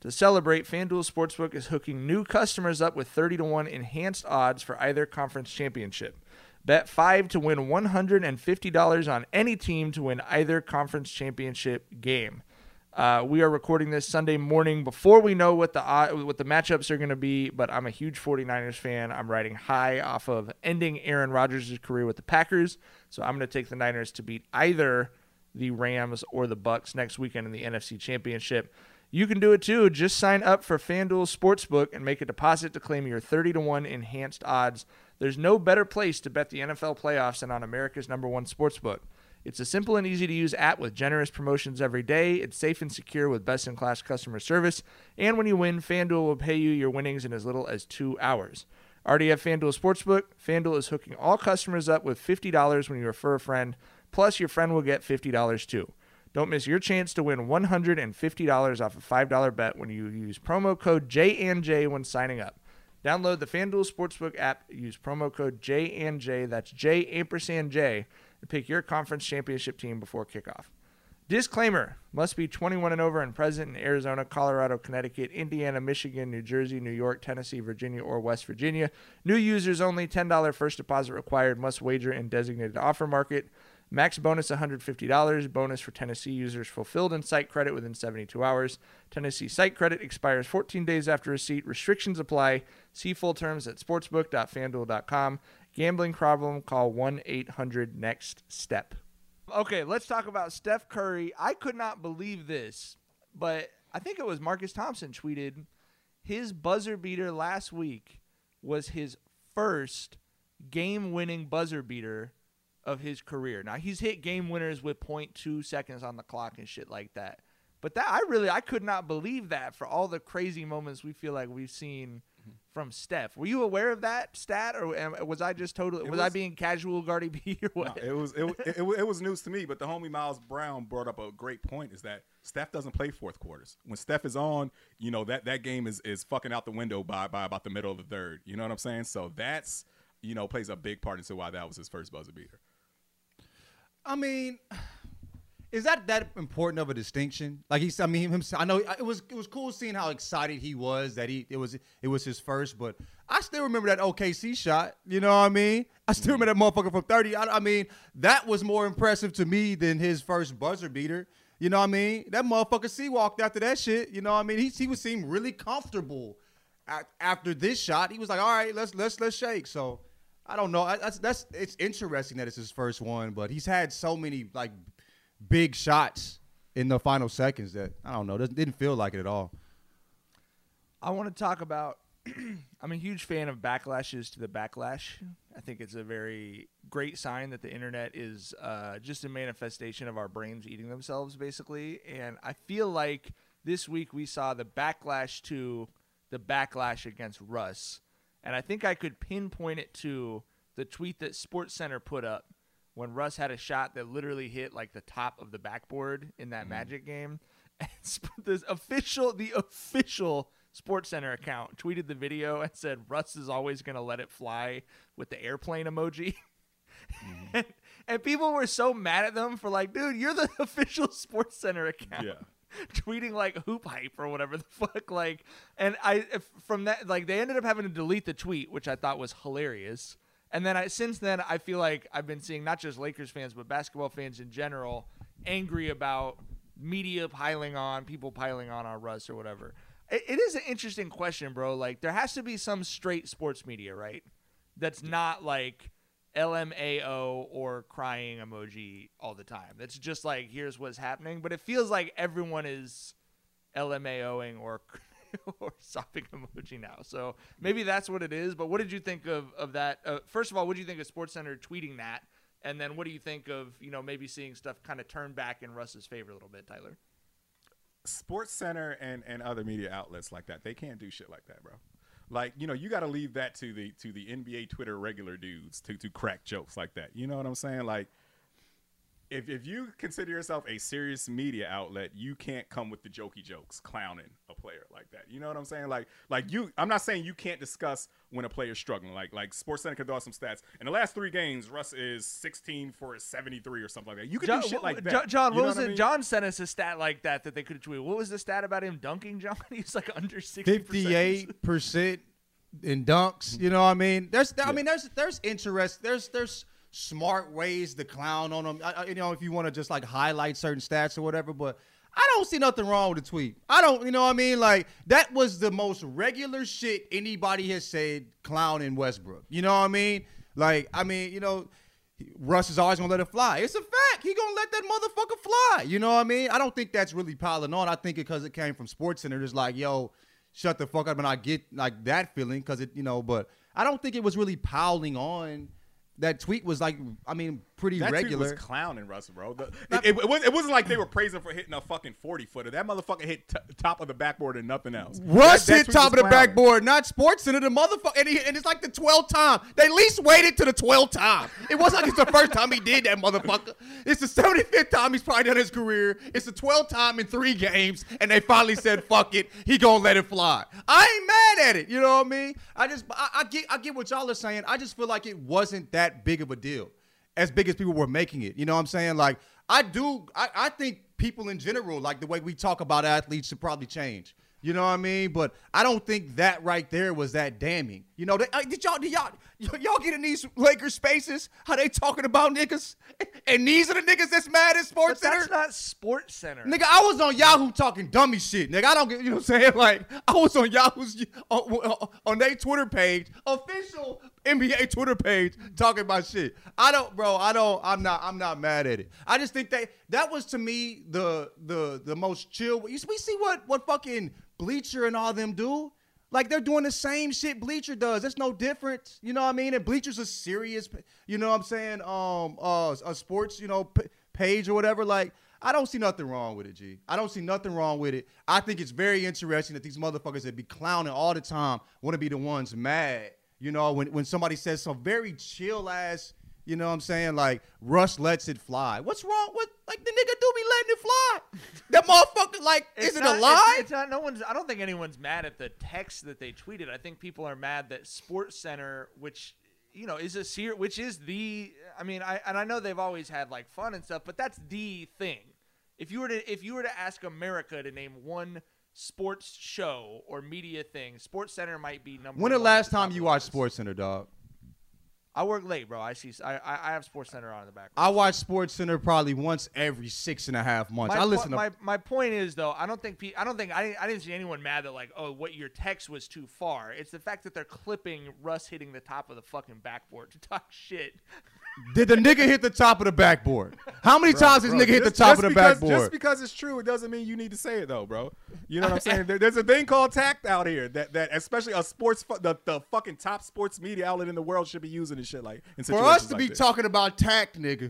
To celebrate, FanDuel Sportsbook is hooking new customers up with thirty to one enhanced odds for either conference championship. Bet five to win one hundred fifty dollars on any team to win either conference championship game. Uh, we are recording this Sunday morning before we know what the uh, what the matchups are going to be, but I'm a huge 49ers fan. I'm riding high off of ending Aaron Rodgers' career with the Packers, so I'm going to take the Niners to beat either the Rams or the Bucks next weekend in the N F C Championship. You can do it too. Just sign up for FanDuel Sportsbook and make a deposit to claim your thirty to one enhanced odds. There's no better place to bet the N F L playoffs than on America's number one sportsbook. It's a simple and easy-to-use app with generous promotions every day. It's safe and secure with best-in-class customer service. And when you win, FanDuel will pay you your winnings in as little as two hours. Already have FanDuel Sportsbook? FanDuel is hooking all customers up with fifty dollars when you refer a friend. Plus, your friend will get fifty dollars too. Don't miss your chance to win one hundred fifty dollars off a five dollar bet when you use promo code J and J when signing up. Download the FanDuel Sportsbook app. Use promo code J and J. That's J ampersand J. And pick your conference championship team before kickoff. Disclaimer: must be twenty-one and over and present in Arizona, Colorado, Connecticut, Indiana, Michigan, New Jersey, New York, Tennessee, Virginia, or West Virginia. New users only. ten dollars first deposit required. Must wager in designated offer market. Max bonus one hundred fifty dollars. Bonus for Tennessee users fulfilled in site credit within seventy-two hours. Tennessee site credit expires fourteen days after receipt. Restrictions apply. See full terms at sportsbook dot fanduel dot com. Gambling problem? Call one eight hundred next step. Okay, let's talk about Steph Curry. I could not believe this, but I think it was Marcus Thompson tweeted his buzzer beater last week was his first game-winning buzzer beater of his career. Now, he's hit game winners with point two seconds on the clock and shit like that. But that I really, I could not believe that for all the crazy moments we feel like we've seen from Steph. Were you aware of that stat, or am, was I just totally, was, was I being casual Gardy B or what? No, it was it, it, it, it was news to me, but the homie Miles Brown brought up a great point, is that Steph doesn't play fourth quarters. When Steph is on, you know, that, that game is, is fucking out the window by, by about the middle of the third. You know what I'm saying? So that's, you know, plays a big part into why that was his first buzzer beater. I mean, is that that important of a distinction? Like he's, I mean, him, I know it was it was cool seeing how excited he was that he it was it was his first, but I still remember that O K C shot. You know what I mean? I still remember that motherfucker from thirty. I, I mean, that was more impressive to me than his first buzzer beater. You know what I mean? That motherfucker C walked after that shit. You know what I mean? He he would seem really comfortable at, after this shot. He was like, all right, let's let's let's shake. So. I don't know. That's that's it's interesting that it's his first one, but he's had so many like big shots in the final seconds that I don't know. Doesn't didn't feel like it at all. I want to talk about. I'm a huge fan of backlashes to the backlash. I think it's a very great sign that the internet is uh, just a manifestation of our brains eating themselves, basically. And I feel like this week we saw the backlash to the backlash against Russ. And I think I could pinpoint it to the tweet that SportsCenter put up when Russ had a shot that literally hit like the top of the backboard in that mm-hmm. Magic game. And the official, the official SportsCenter account tweeted the video and said Russ is always going to let it fly with the airplane emoji. Mm-hmm. and, and people were so mad at them for like, dude, you're the official SportsCenter account. Yeah. Tweeting like hoop hype or whatever the fuck, like, and I from that like they ended up having to delete the tweet, which I thought was hilarious. And then I since then I feel like I've been seeing not just Lakers fans but basketball fans in general angry about media piling on, people piling on on Russ or whatever. It, it is an interesting question, bro. Like there has to be some straight sports media, right? That's not like L M A O or crying emoji all the time. That's just like, here's what's happening. But it feels like everyone is LMAOing or or sobbing emoji now. So maybe that's what it is. But what did you think of, of that? Uh, first of all, what did you think of SportsCenter tweeting that? And then what do you think of, you know, maybe seeing stuff kind of turn back in Russ's favor a little bit, Tyler? SportsCenter and, and other media outlets like that, they can't do shit like that, bro. Like, you know, you got to leave that to the to the N B A Twitter regular dudes to, to crack jokes like that. You know what I'm saying? Like, If if you consider yourself a serious media outlet, you can't come with the jokey jokes clowning a player like that. You know what I'm saying? Like like you I'm not saying you can't discuss when a player's struggling. Like like SportsCenter could throw out some stats. In the last three games, Russ is sixteen for seventy-three or something like that. You could John, do shit like that. John, John you what was what it? I mean? John sent us a stat like that that they could have tweeted. What was the stat about him dunking, John? He's like under sixty percent. fifty-eight percent in dunks. You know what I mean? There's I mean there's there's interest. There's there's smart ways to clown on them. I, I, you know, if you want to just like highlight certain stats or whatever, but I don't see nothing wrong with the tweet. I don't, you know what I mean? Like, that was the most regular shit anybody has said clowning Westbrook. You know what I mean? Like, I mean, you know, Russ is always going to let it fly. It's a fact. He going to let that motherfucker fly. You know what I mean? I don't think that's really piling on. I think it because it came from SportsCenter. It's like, yo, shut the fuck up. And I get, like, that feeling because it, you know, but I don't think it was really piling on. That tweet was like, I mean, pretty that regular. That tweet was clowning Russell, bro. The, it, it, it, was, it wasn't like they were praising for hitting a fucking forty-footer. That motherfucker hit t- top of the backboard and nothing else. Russ that, that hit top of the clowning. backboard, not SportsCenter. The motherfucker, and, he, and it's like the twelfth time. They at least waited to the twelfth time. It wasn't like it's the first time he did that, motherfucker. It's the seventy-fifth time he's probably done his career. It's the twelfth time in three games, and they finally said, fuck it, he gonna let it fly. I ain't mad at it, you know what I mean? I just, I, I get I get what y'all are saying. I just feel like it wasn't that big of a deal. As big as people were making it. You know what I'm saying? Like, I do, I, I think people in general, like the way we talk about athletes should probably change. You know what I mean? But I don't think that right there was that damning. You know, they, uh, did y'all, did y'all, y- y'all get in these Lakers spaces? How they talking about niggas? And these are the niggas that's mad at SportsCenter? But that's not SportsCenter. Nigga, I was on Yahoo talking dummy shit. Nigga, I don't get, you know what I'm saying? Like, I was on Yahoo's, on, on, on their Twitter page, official N B A Twitter page, talking about shit. I don't, bro, I don't, I'm not, I'm not mad at it. I just think that, that was to me the, the, the most chill. We see what, what fucking Bleacher and all them do. Like, they're doing the same shit Bleacher does. There's no difference. You know what I mean? And Bleacher's a serious, you know what I'm saying, um, uh, a sports, you know, p- page or whatever. Like, I don't see nothing wrong with it, G. I don't see nothing wrong with it. I think it's very interesting that these motherfuckers that be clowning all the time want to be the ones mad, you know, when, when somebody says some very chill-ass, you know what I'm saying, like, Russ lets it fly. What's wrong with, like, the nigga do be letting it fly? That motherfucker, like, It's is it not, a lie? It's, it's not, no one's, I don't think anyone's mad at the text that they tweeted. I think people are mad that SportsCenter, which, you know, is a ser- which is the, I mean, I and I know they've always had, like, fun and stuff, but that's the thing. If you were to, if you were to ask America to name one sports show or media thing, SportsCenter might be number one. When the last time you watched SportsCenter, dog? I work late, bro. I see. I I have SportsCenter on in the background. I watch SportsCenter probably once every six and a half months. My, I listen to my my point is though, I don't think pe- I don't think I I didn't see anyone mad that like, oh, what your text was too far. It's the fact that they're clipping Russ hitting the top of the fucking backboard to talk shit. Did the nigga hit the top of the backboard? How many Bro, times did bro, this nigga hit the just- top just of the because, backboard? Just because it's true, it doesn't mean you need to say it though, bro. You know what I'm saying? There, there's a thing called tact out here that, that especially a sports, fu- the, the fucking top sports media outlet in the world should be using this shit like in For situations us to like be this. talking about tact, nigga.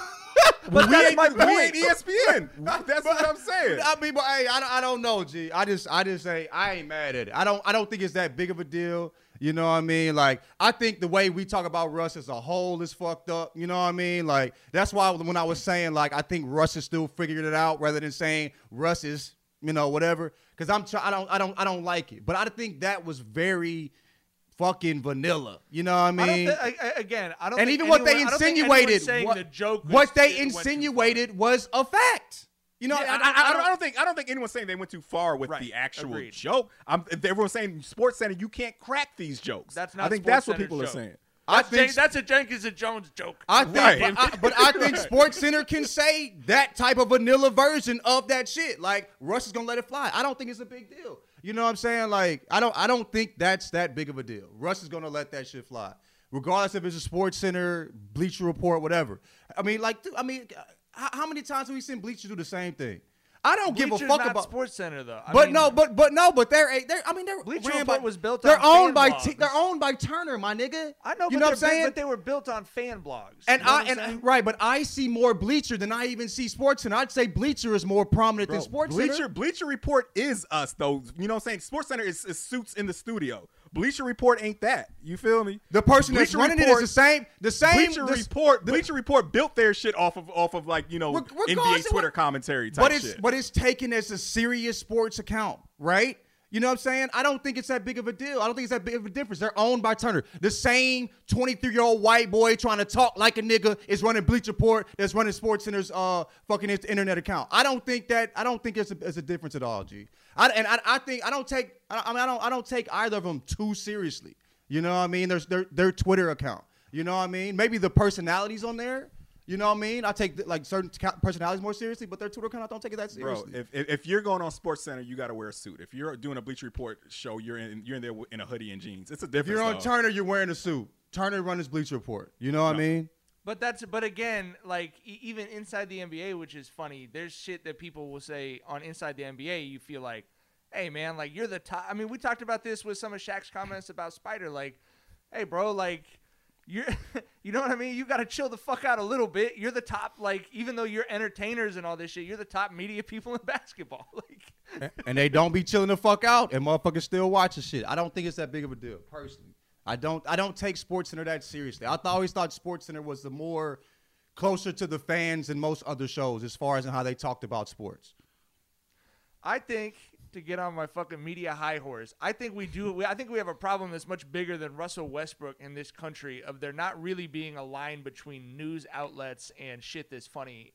But we that's ain't, my we point. ain't E S P N. That's what I'm saying. I mean, but hey, I don't, I don't know, G. I just, I just say I ain't mad at it. I don't, I don't think it's that big of a deal. You know what I mean? Like, I think the way we talk about Russ as a whole is fucked up. You know what I mean? Like, that's why when I was saying, like, I think Russ is still figuring it out rather than saying Russ is, you know, whatever. Because I'm, try- I don't, I don't, I don't like it. But I think that was very fucking vanilla. You know what I mean? I don't th- I, I, again, I don't. and think even what anyone, they I don't think anyone's insinuated, saying what, the joke was, what they it went too insinuated was a fact. You know, Yeah, I, I, I, I, don't, I don't think I don't think anyone's saying they went too far with Right. the actual Agreed. joke. I'm, everyone's saying SportsCenter, you can't crack these jokes. That's not I think that's what SportsCenter's people are joke. saying. I That's, think Jen- that's a Jenkins and Jones joke. I think, Right. but, I, but I think SportsCenter can say that type of vanilla version of that shit. Like, Russ is gonna let it fly. I don't think it's a big deal. You know what I'm saying? Like, I don't, I don't think that's that big of a deal. Russ is gonna let that shit fly, regardless if it's a SportsCenter, Bleacher Report, whatever. I mean, like, dude, I mean, how, how many times have we seen Bleacher do the same thing? I don't give a Bleacher's fuck not about SportsCenter though. I but mean, no, but but no, but they're they're. I mean, they're Bleacher ran Report by, was built They're on owned by fan T, blogs. they're owned by Turner, my nigga. I know, you but know what I'm they're big- saying? But they were built on fan blogs. And You know I what I'm and saying? right, but I see more Bleacher than I even see SportsCenter. I'd say Bleacher is more prominent Bro, than SportsCenter. Bleacher Bleacher Report is us though. You know what I'm saying? SportsCenter is, is suits in the studio. Bleacher Report ain't that. You feel me? The person Bleacher that's running Report, it is the same. The same. Bleacher the, Report. the, Bleacher Report built their shit off of off of like you know N B A Twitter commentary type but it's, shit. But it's taken as a serious sports account, right? You know what I'm saying? I don't think it's that big of a deal. I don't think it's that big of a difference. They're owned by Turner. The same twenty-three-year-old white boy trying to talk like a nigga is running Bleacher Report that's running SportsCenter's uh fucking internet account. I don't think that. I don't think it's a, it's a difference at all, G. I, and I, I think I don't take. I, I mean, I don't. I don't take either of them too seriously. You know what I mean? There's their their Twitter account. You know what I mean? Maybe the personalities on there. You know what I mean? I take like certain personalities more seriously, but their Twitter account, I don't take it that seriously. Bro, if, if if you're going on SportsCenter, you got to wear a suit. If you're doing a Bleacher Report show, you're in you're in there in a hoodie and jeans. It's a difference. If you're on though. Turner, you're wearing a suit. Turner runs Bleacher Report. You know what no. I mean? But that's but again, like e- even inside the N B A, which is funny. There's shit that people will say on Inside the N B A. You feel like, hey man, like you're the top. I mean, we talked about this with some of Shaq's comments about Spider. Like, hey bro, like. You're, you know what I mean? You got to chill the fuck out a little bit. You're the top, like, even though you're entertainers and all this shit, you're the top media people in basketball. Like, and they don't be chilling the fuck out, and motherfuckers still watching shit. I don't think it's that big of a deal, personally. I don't. I don't take SportsCenter that seriously. I th- always thought SportsCenter was the more closer to the fans than most other shows, as far as in how they talked about sports. I think. To get on my fucking media high horse, I think we do. We, I think we have a problem that's much bigger than Russell Westbrook in this country of there not really being a line between news outlets and shit that's funny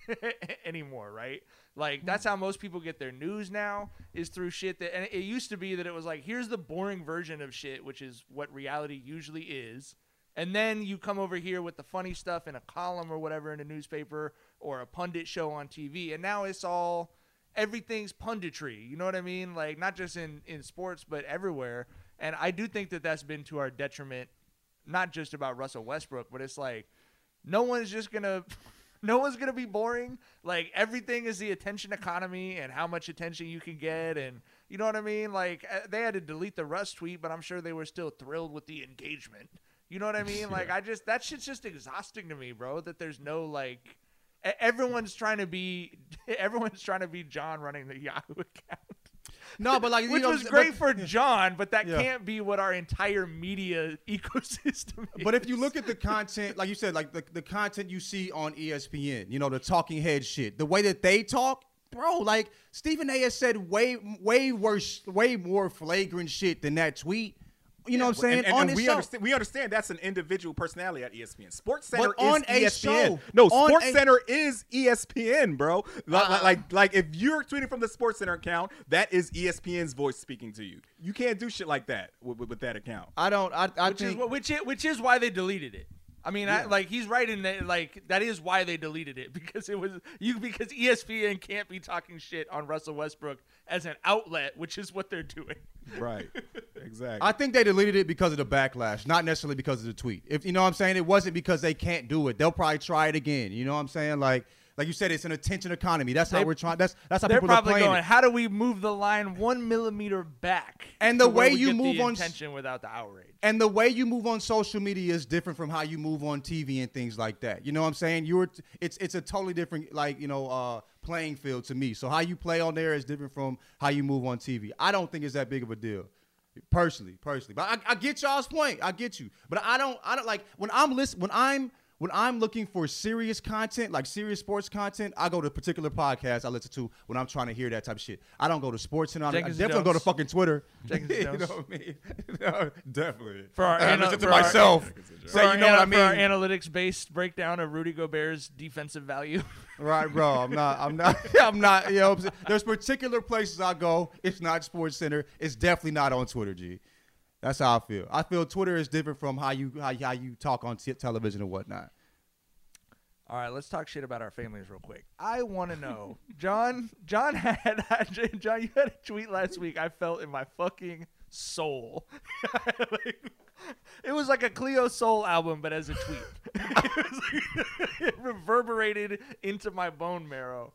anymore, right? Like that's how most people get their news now is through shit that. And it used to be that it was like here's the boring version of shit, which is what reality usually is, and then you come over here with the funny stuff in a column or whatever in a newspaper or a pundit show on T V, and now it's all. Everything's punditry, you know what I mean? Like, not just in, in sports, but everywhere. And I do think that that's been to our detriment, not just about Russell Westbrook, but it's like, no one's just going to, no one's going to be boring. Like, everything is the attention economy and how much attention you can get. And, you know what I mean? Like, they had to delete the Russ tweet, but I'm sure they were still thrilled with the engagement. You know what I mean? Like, I just, that shit's just exhausting to me, bro, that there's no, like, Everyone's trying to be, everyone's trying to be John running the Yahoo account. No, but like, you which know, was great but, for John, but that yeah. can't be what our entire media ecosystem is. But if you look at the content, like you said, like the, the content you see on E S P N, you know, the talking head shit, the way that they talk, bro, like Stephen A has said way, way worse, way more flagrant shit than that tweet. You know what I'm saying? And, and, on and we show. understand. We understand that's an individual personality at E S P N. SportsCenter but on is E S P N. Show, no, on SportsCenter a- is E S P N, bro. Like, uh, like, like, if you're tweeting from the SportsCenter account, that is E S P N's voice speaking to you. You can't do shit like that with, with, with that account. I don't. I, I which think is which is, which is why they deleted it. I mean, yeah. I, like he's right in that. Like that is why they deleted it because it was you because E S P N can't be talking shit on Russell Westbrook as an outlet, which is what they're doing. Right. Exactly. I think they deleted it because of the backlash, not necessarily because of the tweet. If you know what I'm saying, it wasn't because they can't do it. They'll probably try it again. You know what I'm saying? Like, like you said, it's an attention economy. That's how they, we're trying. That's that's how they're people are probably playing going. it. How do we move the line one millimeter back? And the way we you get move the on attention without the outrage. And the way you move on social media is different from how you move on T V and things like that. You know what I'm saying? You're it's it's a totally different like you know uh, playing field to me. So how you play on there is different from how you move on T V. I don't think it's that big of a deal. Personally, personally, but I, I get y'all's point. I get you, but I don't. I don't like when I'm listen when I'm when I'm looking for serious content, like serious sports content. I go to particular podcasts I listen to when I'm trying to hear that type of shit. I don't go to sports and I, I definitely Jones. go to fucking Twitter. Jenkins you Jones. know what I mean? No, definitely. For our, I ana- listen to for myself. Our, Say, you know ana- what I mean? For our analytics-based breakdown of Rudy Gobert's defensive value. Right, bro. I'm not. I'm not. I'm not. You know, what I'm saying? There's particular places I go. It's not SportsCenter. It's definitely not on Twitter, G. That's how I feel. I feel Twitter is different from how you how, how you talk on t- television and whatnot. All right, let's talk shit about our families real quick. I want to know, John. John had John. You had a tweet last week. I felt in my fucking soul. like, it was like a Cleo Soul album, but as a tweet. it, was like, it reverberated into my bone marrow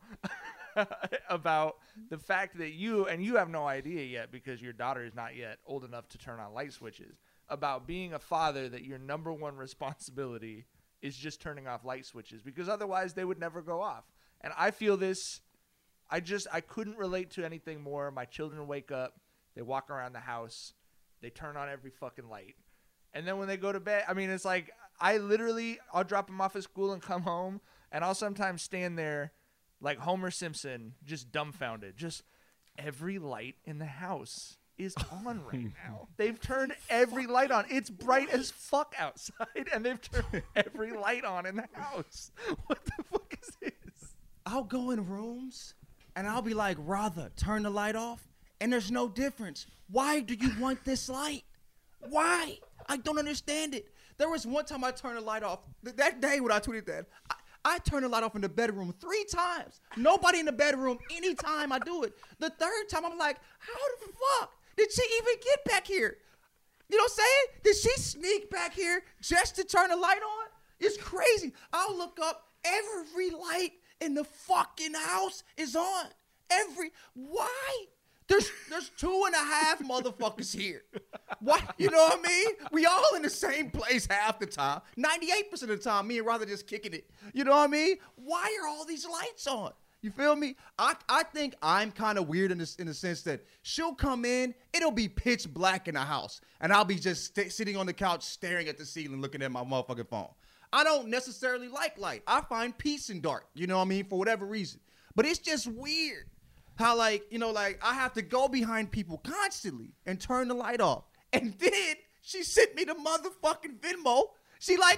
about the fact that you and you have no idea yet because your daughter is not yet old enough to turn on light switches. About being a father, that your number one responsibility is just turning off light switches because otherwise they would never go off. And I feel this, I just, I couldn't relate to anything more. My children wake up, they walk around the house, They turn on every fucking light. And then when they go to bed, I mean, it's like I literally, I'll drop them off at school and come home, and I'll sometimes stand there like Homer Simpson, just dumbfounded. Just every light in the house is on right now. They've turned every light on. It's bright as fuck outside, and they've turned every light on in the house. What the fuck is this? I'll go in rooms, and I'll be like, Rather, turn the light off, and there's no difference. Why do you want this light? Why? I don't understand it. There was one time I turned the light off. Th- that day when I tweeted that, I, I turned the light off in the bedroom three times. Nobody in the bedroom anytime I do it. The third time, I'm like, how the fuck did she even get back here? You know what I'm saying? Did she sneak back here just to turn the light on? It's crazy. I'll look up. Every light in the fucking house is on. Every, why? There's there's two and a half motherfuckers here. What? You know what I mean? We all in the same place half the time. ninety-eight percent of the time, me and Rather just kicking it. You know what I mean? Why are all these lights on? You feel me? I I think I'm kind of weird in this in the sense that she'll come in, it'll be pitch black in the house, and I'll be just st- sitting on the couch staring at the ceiling, looking at my motherfucking phone. I don't necessarily like light. I find peace in dark. You know what I mean? For whatever reason. But it's just weird. How, like, you know, like, I have to go behind people constantly and turn the light off. And then she sent me the motherfucking Venmo. She like,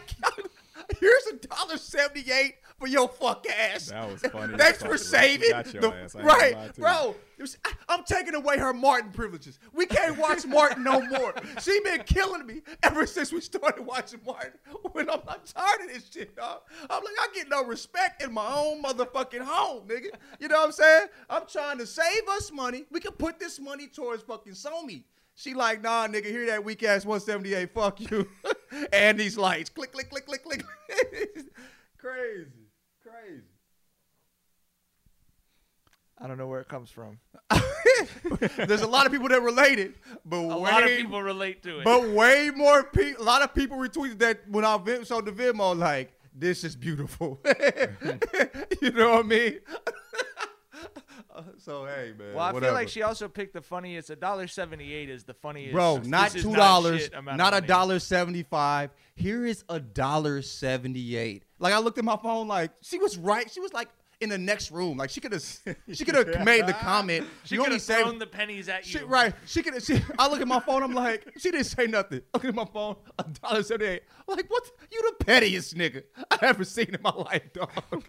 here's a dollar seventy-eight for your fuck ass. That was funny. Thanks for saving. The, ass. Right, bro. It was, I, I'm taking away her Martin privileges. We can't watch Martin no more. She been killing me ever since we started watching Martin. When I'm not tired of this shit, dog. I'm like, I get no respect in my own motherfucking home, nigga. You know what I'm saying? I'm trying to save us money. We can put this money towards fucking Somi. She like, nah, nigga, hear that weak ass one seventy-eight, fuck you. And these lights, click, click, click, click, click. Crazy, crazy. I don't know where it comes from. There's a lot of people that related, but a way, lot of people relate to it. But way more people, a lot of people retweeted that when I showed the Venmo, like, this is beautiful. You know what I mean? So hey, man. Well, I whatever. feel like she also picked the funniest. A dollar seventy-eight is the funniest. Bro, not this is two dollars, not, not a dollar seventy-five. Here is a dollar seventy-eight. Like I looked at my phone, like she was right. She was like in the next room. Like she could have, she could have made the comment. She could have thrown the pennies at you. She, right? She could. She. I look at my phone. I'm like, she didn't say nothing. Look at my phone. A dollar seventy-eight. I'm like, what? You the pettiest nigga I ever seen in my life, dog.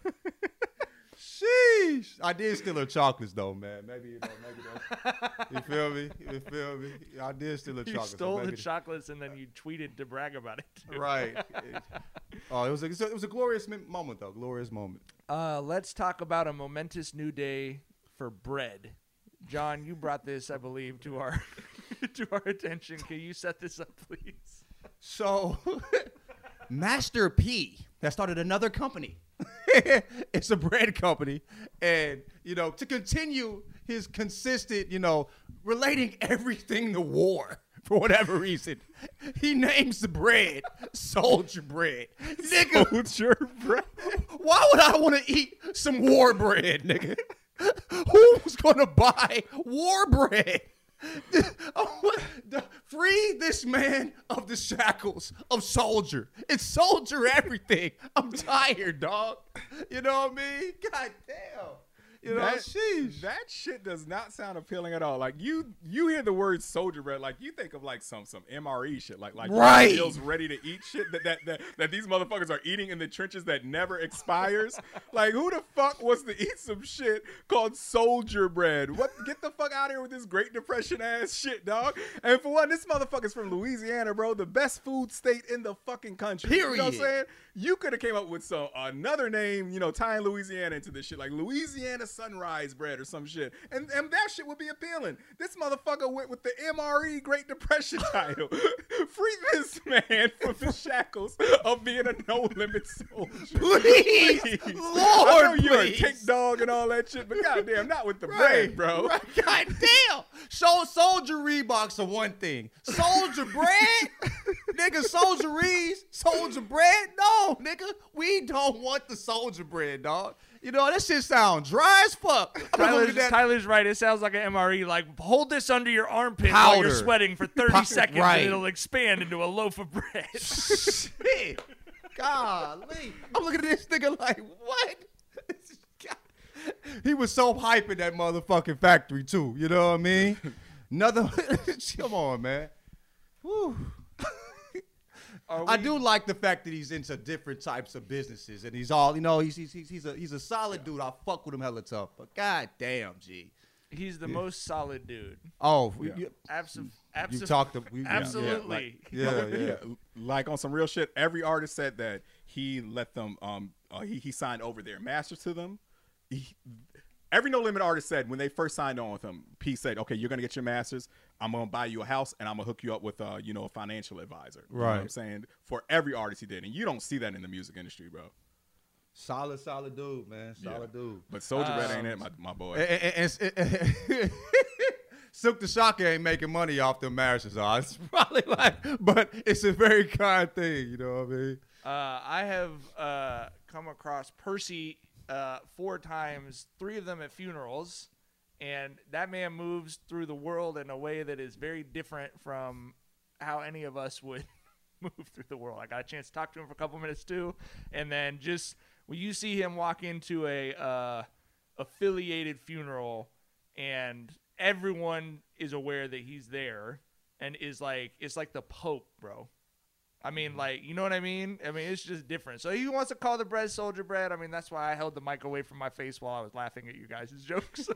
Sheesh. I did steal her chocolates though, man. Maybe you know, maybe that's, you feel me? You feel me? I did steal her You chocolates. stole so the chocolates and then you tweeted to brag about it. Too. Right. It, oh, it was a, it was a glorious moment though. Glorious moment. Uh, let's talk about a momentous new day for bread. John, you brought this, I believe, to our to our attention. Can you set this up, please? So, Master P that started another company. It's a bread company, and you know, to continue his consistent, you know, relating everything to war for whatever reason, he names the bread Soldier Bread. Nigga, Soldier Bread. Why would I want to eat some war bread, nigga? Who's gonna buy war bread? Free this man of the shackles of Soldier. It's Soldier everything. I'm tired, dog. You know what I mean? God damn. You know, that, sheesh. that shit does not sound appealing at all. Like you, you hear the word soldier bread, like you think of like some some M R E shit, like like right. meals ready to eat shit that, that that that these motherfuckers are eating in the trenches that never expires. Like who the fuck wants to eat some shit called soldier bread? What? Get the fuck out of here with this Great Depression ass shit, dog. And for one, this motherfucker's from Louisiana, bro, the best food state in the fucking country. Period. You know what I'm saying? You could have came up with some another name, you know, tying Louisiana into this shit, like Louisiana Sunrise Bread or some shit, and and that shit would be appealing. This motherfucker went with the M R E Great Depression title. Free this man from the shackles of being a no limit soldier. Please, please. Lord, I know you're please. a kick dog and all that shit, but goddamn, not with the Right, bread, bro. Right, goddamn. So Soldier Reeboks are one thing. Soldier Bread. Nigga, Soldier Reeds, Soldier Bread? No, nigga. We don't want the Soldier Bread, dog. You know, that shit sound dry as fuck. Tyler's, Tyler's right. It sounds like an M R E. Like, hold this under your armpit Powder. while you're sweating for thirty Po- seconds, right. and it'll expand into a loaf of bread. Shit. Golly. I'm looking at this nigga like, what? He was so hype in that motherfucking factory, too. You know what I mean? Another. Come on, man. Whew. I do like the fact that he's into different types of businesses, and he's all, you know, he's he's he's, he's a he's a solid dude. I fuck with him hella tough, but god damn, G. He's the most solid dude. Oh, Yeah. you, Absol- you absol- talked to we, yeah, absolutely. Yeah, like, yeah, yeah. Like on some real shit, every artist said that he let them, um, uh, he, he signed over their masters to them. He, every No Limit artist said when they first signed on with him, P said, okay, you're going to get your masters. I'm going to buy you a house and I'm going to hook you up with, uh, you know, a financial advisor. You know Right. what I'm saying? For every artist he did. And you don't see that in the music industry, bro. Solid, solid dude, man. Solid Yeah. dude. But Soulja Red Um, ain't it, my, my boy. And, and, and, and Silk the Shocker ain't making money off them marriages. Uh. It's probably like, but it's a very kind thing. You know what I mean? Uh, I have uh, come across Percy uh, four times, three of them at funerals, and that man moves through the world in a way that is very different from how any of us would move through the world. I got a chance to talk to him for a couple minutes too, and then just when you see him walk into a uh, affiliated funeral and everyone is aware that he's there and is like, it's like the Pope, bro. I mean, like, you know what I mean? I mean, it's just different. So he wants to call the bread Soldier Bread. I mean, that's why I held the mic away from my face while I was laughing at you guys' jokes.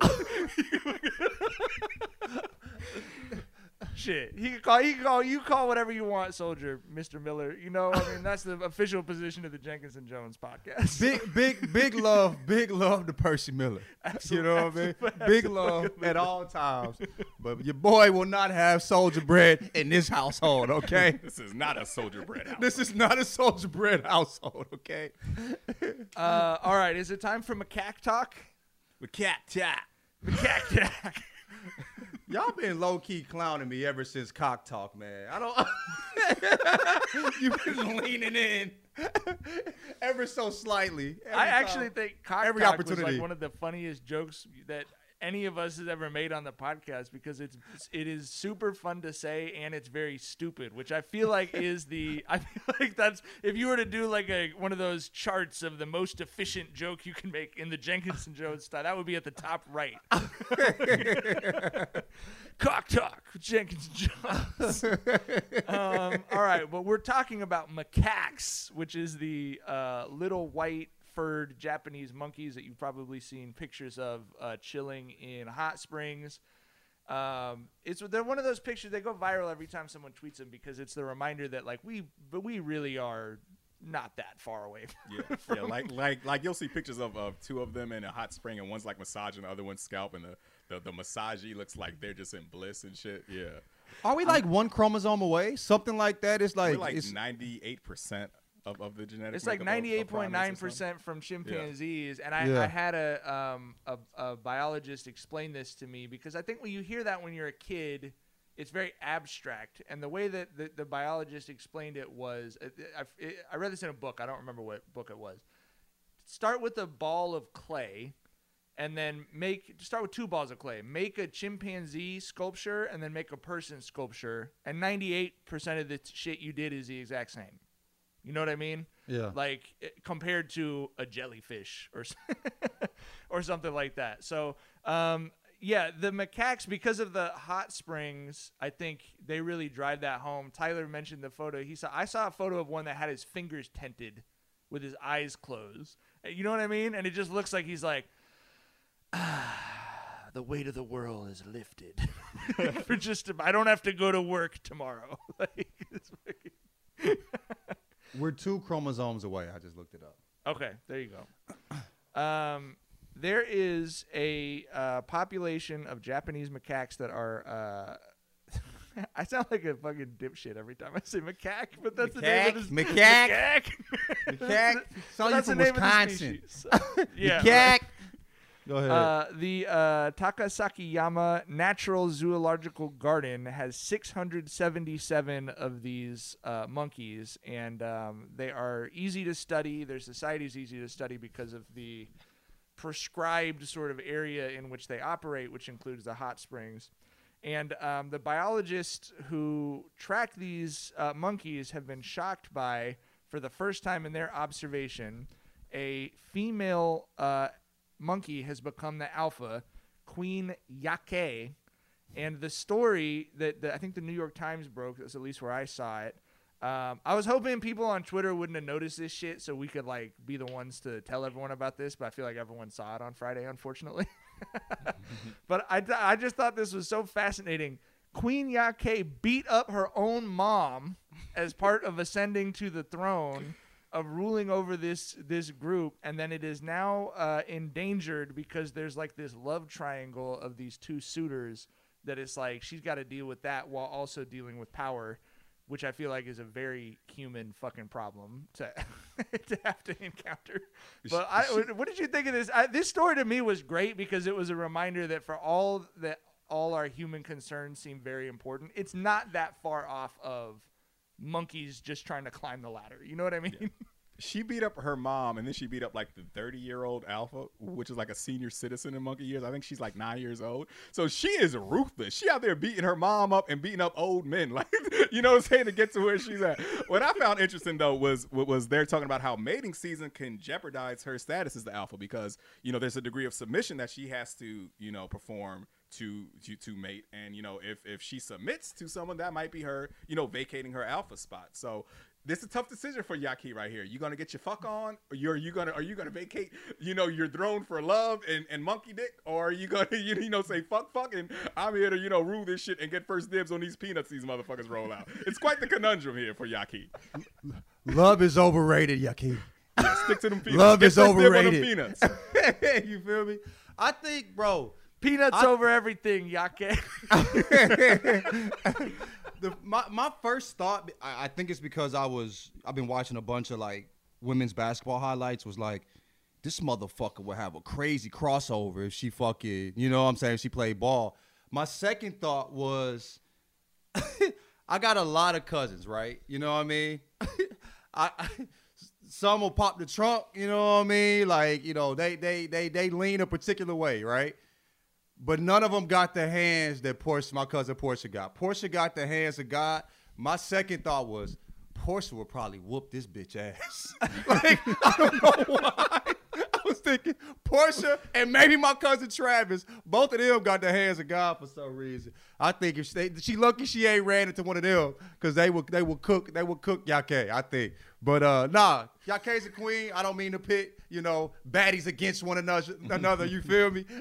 Shit, he can call. He can call. You call whatever you want, Soldier, Mister Miller. You know, I mean, that's the official position of the Jenkins and Jones podcast. Big, big, big love, big love to Percy Miller. You know what I mean? Big love at all times. But your boy will not have Soldier Bread in this household, okay? This is not a Soldier Bread household. This is not a Soldier Bread household, okay? Uh, all right, is it time for macaque talk? Macaque talk. Macaque talk. Y'all been low-key clowning me ever since Cock Talk, man. I don't... You've been leaning in ever so slightly. every I actually time. think Cock every Talk was opportunity. like one of the funniest jokes that any of us has ever made on the podcast because it's it is super fun to say and it's very stupid, which I feel like is the I feel like that's if you were to do like a one of those charts of the most efficient joke you can make in the Jenkins and Jones style, that would be at the top right. Cock Talk with Jenkins and Jones. um, all right, well we're talking about macaques, which is the uh, little white furred Japanese monkeys that you've probably seen pictures of uh, chilling in hot springs. Um, it's they're one of those pictures they go viral every time someone tweets them because it's the reminder that like we but we really are not that far away. Yeah, yeah, like like like you'll see pictures of, of two of them in a hot spring and one's like massaging the other one's scalp and the the, the massagee looks like they're just in bliss and shit. Yeah. Are we like one chromosome away? Something like that? It's like, We're like it's ninety-eight percent of, of the genetic It's like makeup of- of ninety-eight point nine primates or something. percent from chimpanzees, and I, Yeah. I had a, um, a a biologist explain this to me because I think when you hear that when you're a kid, it's very abstract. And the way that the, the biologist explained it was, I, I, I read this in a book. I don't remember what book it was. Start with a ball of clay, and then make start with two balls of clay. Make a chimpanzee sculpture, and then make a person sculpture. And ninety-eight percent of the t- shit you did is the exact same. You know what I mean? Yeah. Like it, compared to a jellyfish or s- or something like that. So, um, yeah, the macaques, because of the hot springs, I think they really drive that home. Tyler mentioned the photo. He saw. I saw a photo of one that had his fingers tented with his eyes closed. You know what I mean? And it just looks like he's like, ah, the weight of the world is lifted. For just, I don't have to go to work tomorrow. Like, it's fucking we're two chromosomes away. I just looked it up. Okay, there you go. Um, there is a uh, population of Japanese macaques that are. Uh, I sound like a fucking dipshit every time I say macaque, but that's the name of this Macaque. macaque. Macaque. Saw you That's from the name of the Wisconsin. species. Yeah, Macaque. right. Go ahead. Uh, the uh, Takasakiyama Natural Zoological Garden has six hundred seventy-seven of these uh, monkeys, and um, they are easy to study. Their society is easy to study because of the prescribed sort of area in which they operate, which includes the hot springs. And um, the biologists who track these uh, monkeys have been shocked by, for the first time in their observation, a female uh, monkey has become the alpha, Queen Yake. And the story that, that I think the New York Times broke, that's at least where I saw it. Um, I was hoping people on Twitter wouldn't have noticed this shit so we could like be the ones to tell everyone about this, but I feel like everyone saw it on Friday, unfortunately. But I, I just thought this was so fascinating. Queen Yake beat up her own mom as part of ascending to the throne of ruling over this this group, and then it is now uh, endangered because there's like this love triangle of these two suitors that it's like she's got to deal with that while also dealing with power, which I feel like is a very human fucking problem to to have to encounter. But I, what did you think of this? I, this story to me was great because it was a reminder that for all that all our human concerns seem very important, it's not that far off of monkeys just trying to climb the ladder. You know what I mean? Yeah. She beat up her mom, and then she beat up like the thirty-year-old alpha, which is like a senior citizen in monkey years. I think she's like nine years old. So she is ruthless. She out there beating her mom up and beating up old men, like, you know what I'm saying, to get to where she's at. What I found interesting though was was they're talking about how mating season can jeopardize her status as the alpha because you know there's a degree of submission that she has to you know perform to to to mate, and you know if if she submits to someone, that might be her you know vacating her alpha spot. So this is a tough decision for Yaki right here. You gonna get your fuck on, or you're you gonna are you gonna vacate you know your throne for love and, and monkey dick, or are you gonna you, you know say fuck fuck and I'm here to you know rule this shit and get first dibs on these peanuts these motherfuckers roll out. It's quite the conundrum here for Yaki. Love is overrated, Yaki. Yeah, stick to them peanuts. Love get is first dib on them overrated. peanuts. You feel me? I think, bro. Peanuts I, over everything, Yake. the, my my first thought, I, I think it's because I was I've been watching a bunch of like women's basketball highlights. Was like, this motherfucker would have a crazy crossover if she fucking, you know what I'm saying, if she played ball. My second thought was, I got a lot of cousins, right? You know what I mean? I, I some will pop the trunk, you know what I mean? Like, you know, they they they they lean a particular way, right? But none of them got the hands that Portia, my cousin Portia got. Portia got the hands of God. My second thought was, Portia would probably whoop this bitch ass. Like, I don't know why. I was thinking Portia and maybe my cousin Travis, both of them got the hands of God for some reason. I think if she, she lucky she ain't ran into one of them because they would they would cook they would cook Yake, I think. But uh, nah, Yake's a queen. I don't mean to pit, you know, baddies against one another. Another, you feel me?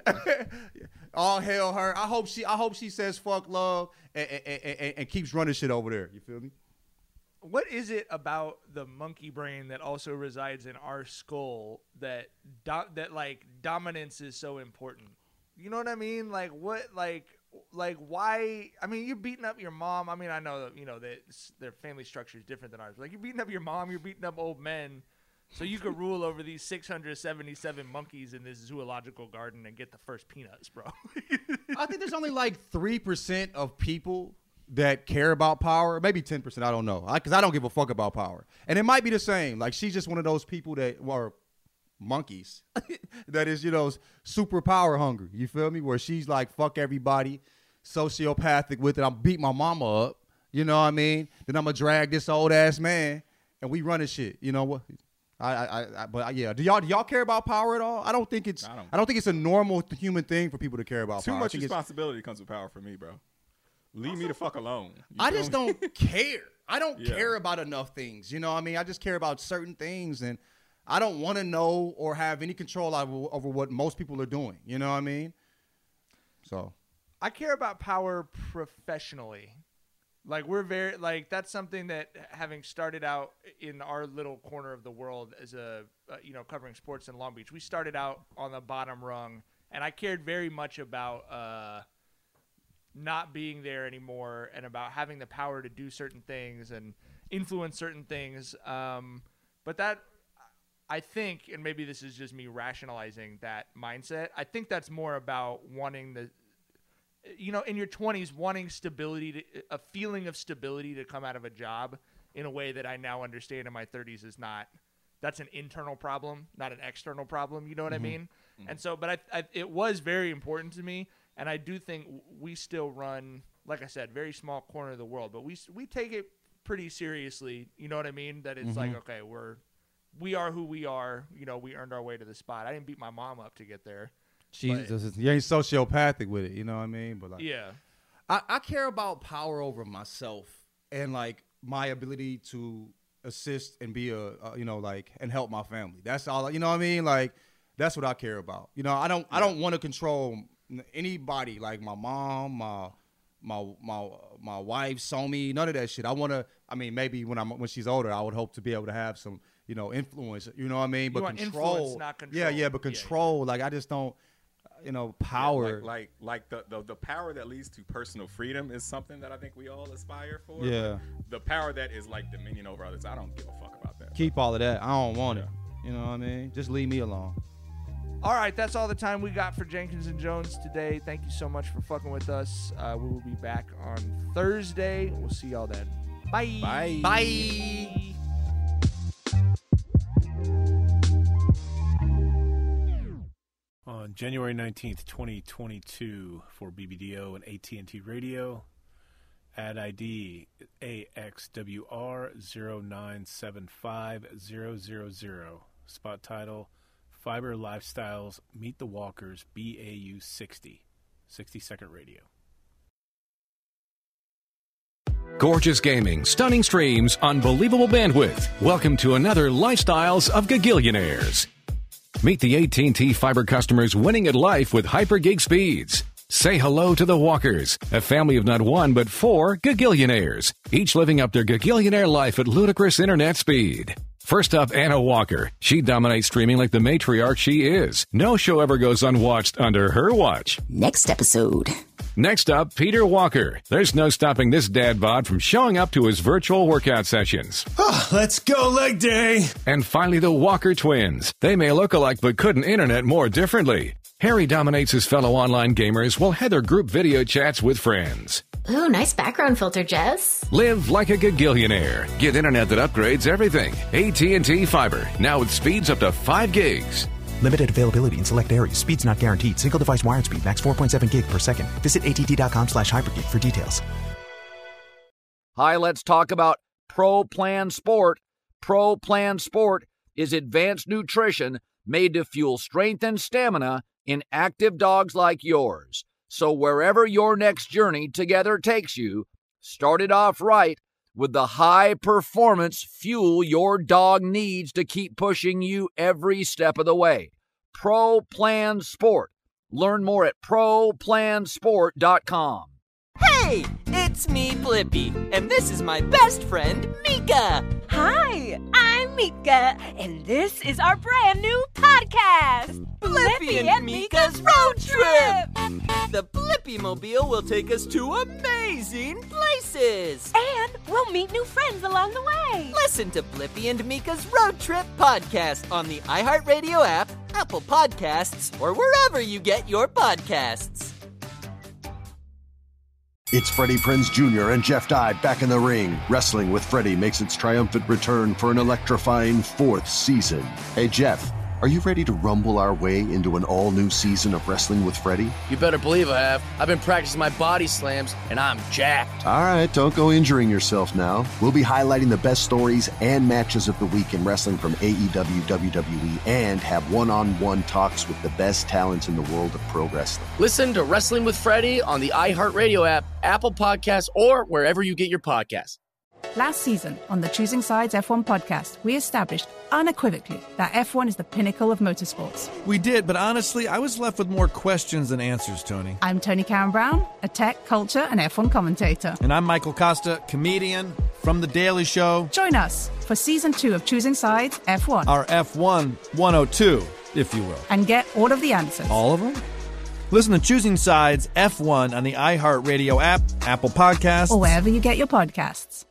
All hail her. I hope she. I hope she says fuck love and, and, and, and keeps running shit over there. You feel me? What is it about the monkey brain that also resides in our skull that do, that like dominance is so important? You know what I mean? Like what? Like like why? I mean, you're beating up your mom. I mean, I know that you know that their family structure is different than ours. Like you're beating up your mom. You're beating up old men. So you could rule over these six hundred seventy-seven monkeys in this zoological garden and get the first peanuts, bro. I think there's only like three percent of people that care about power. Maybe ten percent, I don't know. Because I, I don't give a fuck about power. And it might be the same. Like, she's just one of those people that are monkeys that is, you know, super power hungry. You feel me? Where she's like, fuck everybody, sociopathic with it. I'm beat my mama up. You know what I mean? Then I'm going to drag this old-ass man, and we running shit. You know what? I, I, I, but yeah, do y'all do y'all care about power at all? I don't think it's. I don't, I don't think it's a normal human thing for people to care about Too power. much responsibility comes with power for me, bro. Leave also, me the fuck alone. You I just me? don't care. I don't yeah. care about enough things. You know what I mean? I just care about certain things, and I don't want to know or have any control over, over what most people are doing. You know what I mean? So, I care about power professionally. Like we're very like that's something that having started out in our little corner of the world as a uh, you know covering sports in Long Beach, we started out on the bottom rung, and I cared very much about uh, not being there anymore and about having the power to do certain things and influence certain things. Um, but that I think, and maybe this is just me rationalizing that mindset, I think that's more about wanting the, you know, in your twenties, wanting stability, to, a feeling of stability to come out of a job in a way that I now understand in my thirties is not, that's an internal problem, not an external problem. You know what mm-hmm. I mean? Mm-hmm. And so, but I, I, it was very important to me. And I do think we still run, like I said, very small corner of the world, but we we take it pretty seriously. You know what I mean? That it's mm-hmm. like, okay, we're we are who we are. You know, we earned our way to the spot. I didn't beat my mom up to get there. Jesus, you ain't sociopathic with it. You know what I mean? But like, yeah, I, I care about power over myself and like my ability to assist and be a, a you know like and help my family. That's all. You know what I mean? Like that's what I care about. You know, I don't yeah. I don't want to control anybody, like my mom, my my my my wife, Somi, none of that shit. I want to. I mean, maybe when I'm when she's older, I would hope to be able to have some, you know, influence. You know what I mean? But you want control, influence, not control. Yeah, yeah, but control. Yeah, yeah. Like I just don't, you know, power. Yeah, like like, like the, the the power that leads to personal freedom is something that I think we all aspire for. Yeah. The power that is like dominion over others, I don't give a fuck about that. Keep all of that. I don't want yeah. it. You know what I mean? Just leave me alone. All right, that's all the time we got for Jenkins and Jones today. Thank you so much for fucking with us. Uh, we will be back on Thursday. We'll see y'all then. Bye. Bye. Bye. On January nineteenth, twenty twenty-two, for B B D O and A T and T Radio, ad I D A X W R zero nine seven five zero zero zero. Spot title, Fiber Lifestyles Meet the Walkers B A U sixty. sixty second radio. Gorgeous gaming, stunning streams, unbelievable bandwidth. Welcome to another Lifestyles of Gagillionaires. Meet the A T and T Fiber customers winning at life with hyper gig speeds. Say hello to the Walkers, a family of not one but four Gagillionaires, each living up their Gagillionaire life at ludicrous internet speed. First up, Anna Walker. She dominates streaming like the matriarch she is. No show ever goes unwatched under her watch. Next episode. Next up, Peter Walker. There's no stopping this dad bod from showing up to his virtual workout sessions. Oh, let's go leg day. And finally, the Walker twins. They may look alike but couldn't internet more differently. Harry dominates his fellow online gamers while Heather group video chats with friends. Ooh, nice background filter, Jess. Live like a Gagillionaire. Get internet that upgrades everything. A T and T Fiber, now with speeds up to five gigs. Limited availability in select areas. Speeds not guaranteed. Single device wired speed. Max four point seven gig per second. Visit att.com slash hypergig for details. Hi, let's talk about Pro Plan Sport. Pro Plan Sport is advanced nutrition made to fuel strength and stamina in active dogs like yours. So wherever your next journey together takes you, start it off right with the high-performance fuel your dog needs to keep pushing you every step of the way. Pro Plan Sport. Learn more at pro plan sport dot com. Hey, it's me, Blippi, and this is my best friend, Mika. Hi, I'm Mika, and this is our brand new podcast, Blippi and, and Mika's Road Trip. The Blippi Mobile will take us to amazing places. And we'll meet new friends along the way. Listen to Blippi and Mika's Road Trip podcast on the iHeartRadio app, Apple Podcasts, or wherever you get your podcasts. It's Freddie Prinze Junior and Jeff Dye back in the ring. Wrestling with Freddie makes its triumphant return for an electrifying fourth season. Hey, Jeff, are you ready to rumble our way into an all-new season of Wrestling with Freddie? You better believe I have. I've been practicing my body slams, and I'm jacked. All right, don't go injuring yourself now. We'll be highlighting the best stories and matches of the week in wrestling from A E W, W W E, and have one-on-one talks with the best talents in the world of pro wrestling. Listen to Wrestling with Freddie on the iHeartRadio app, Apple Podcasts, or wherever you get your podcasts. Last season on the Choosing Sides F one podcast, we established unequivocally that F one is the pinnacle of motorsports. We did, but honestly, I was left with more questions than answers, Tony. I'm Tony Karen Brown, a tech, culture, and F one commentator. And I'm Michael Costa, comedian from The Daily Show. Join us for season two of Choosing Sides F one. Our F one one oh two, if you will. And get all of the answers. All of them? Listen to Choosing Sides F one on the iHeartRadio app, Apple Podcasts, or wherever you get your podcasts.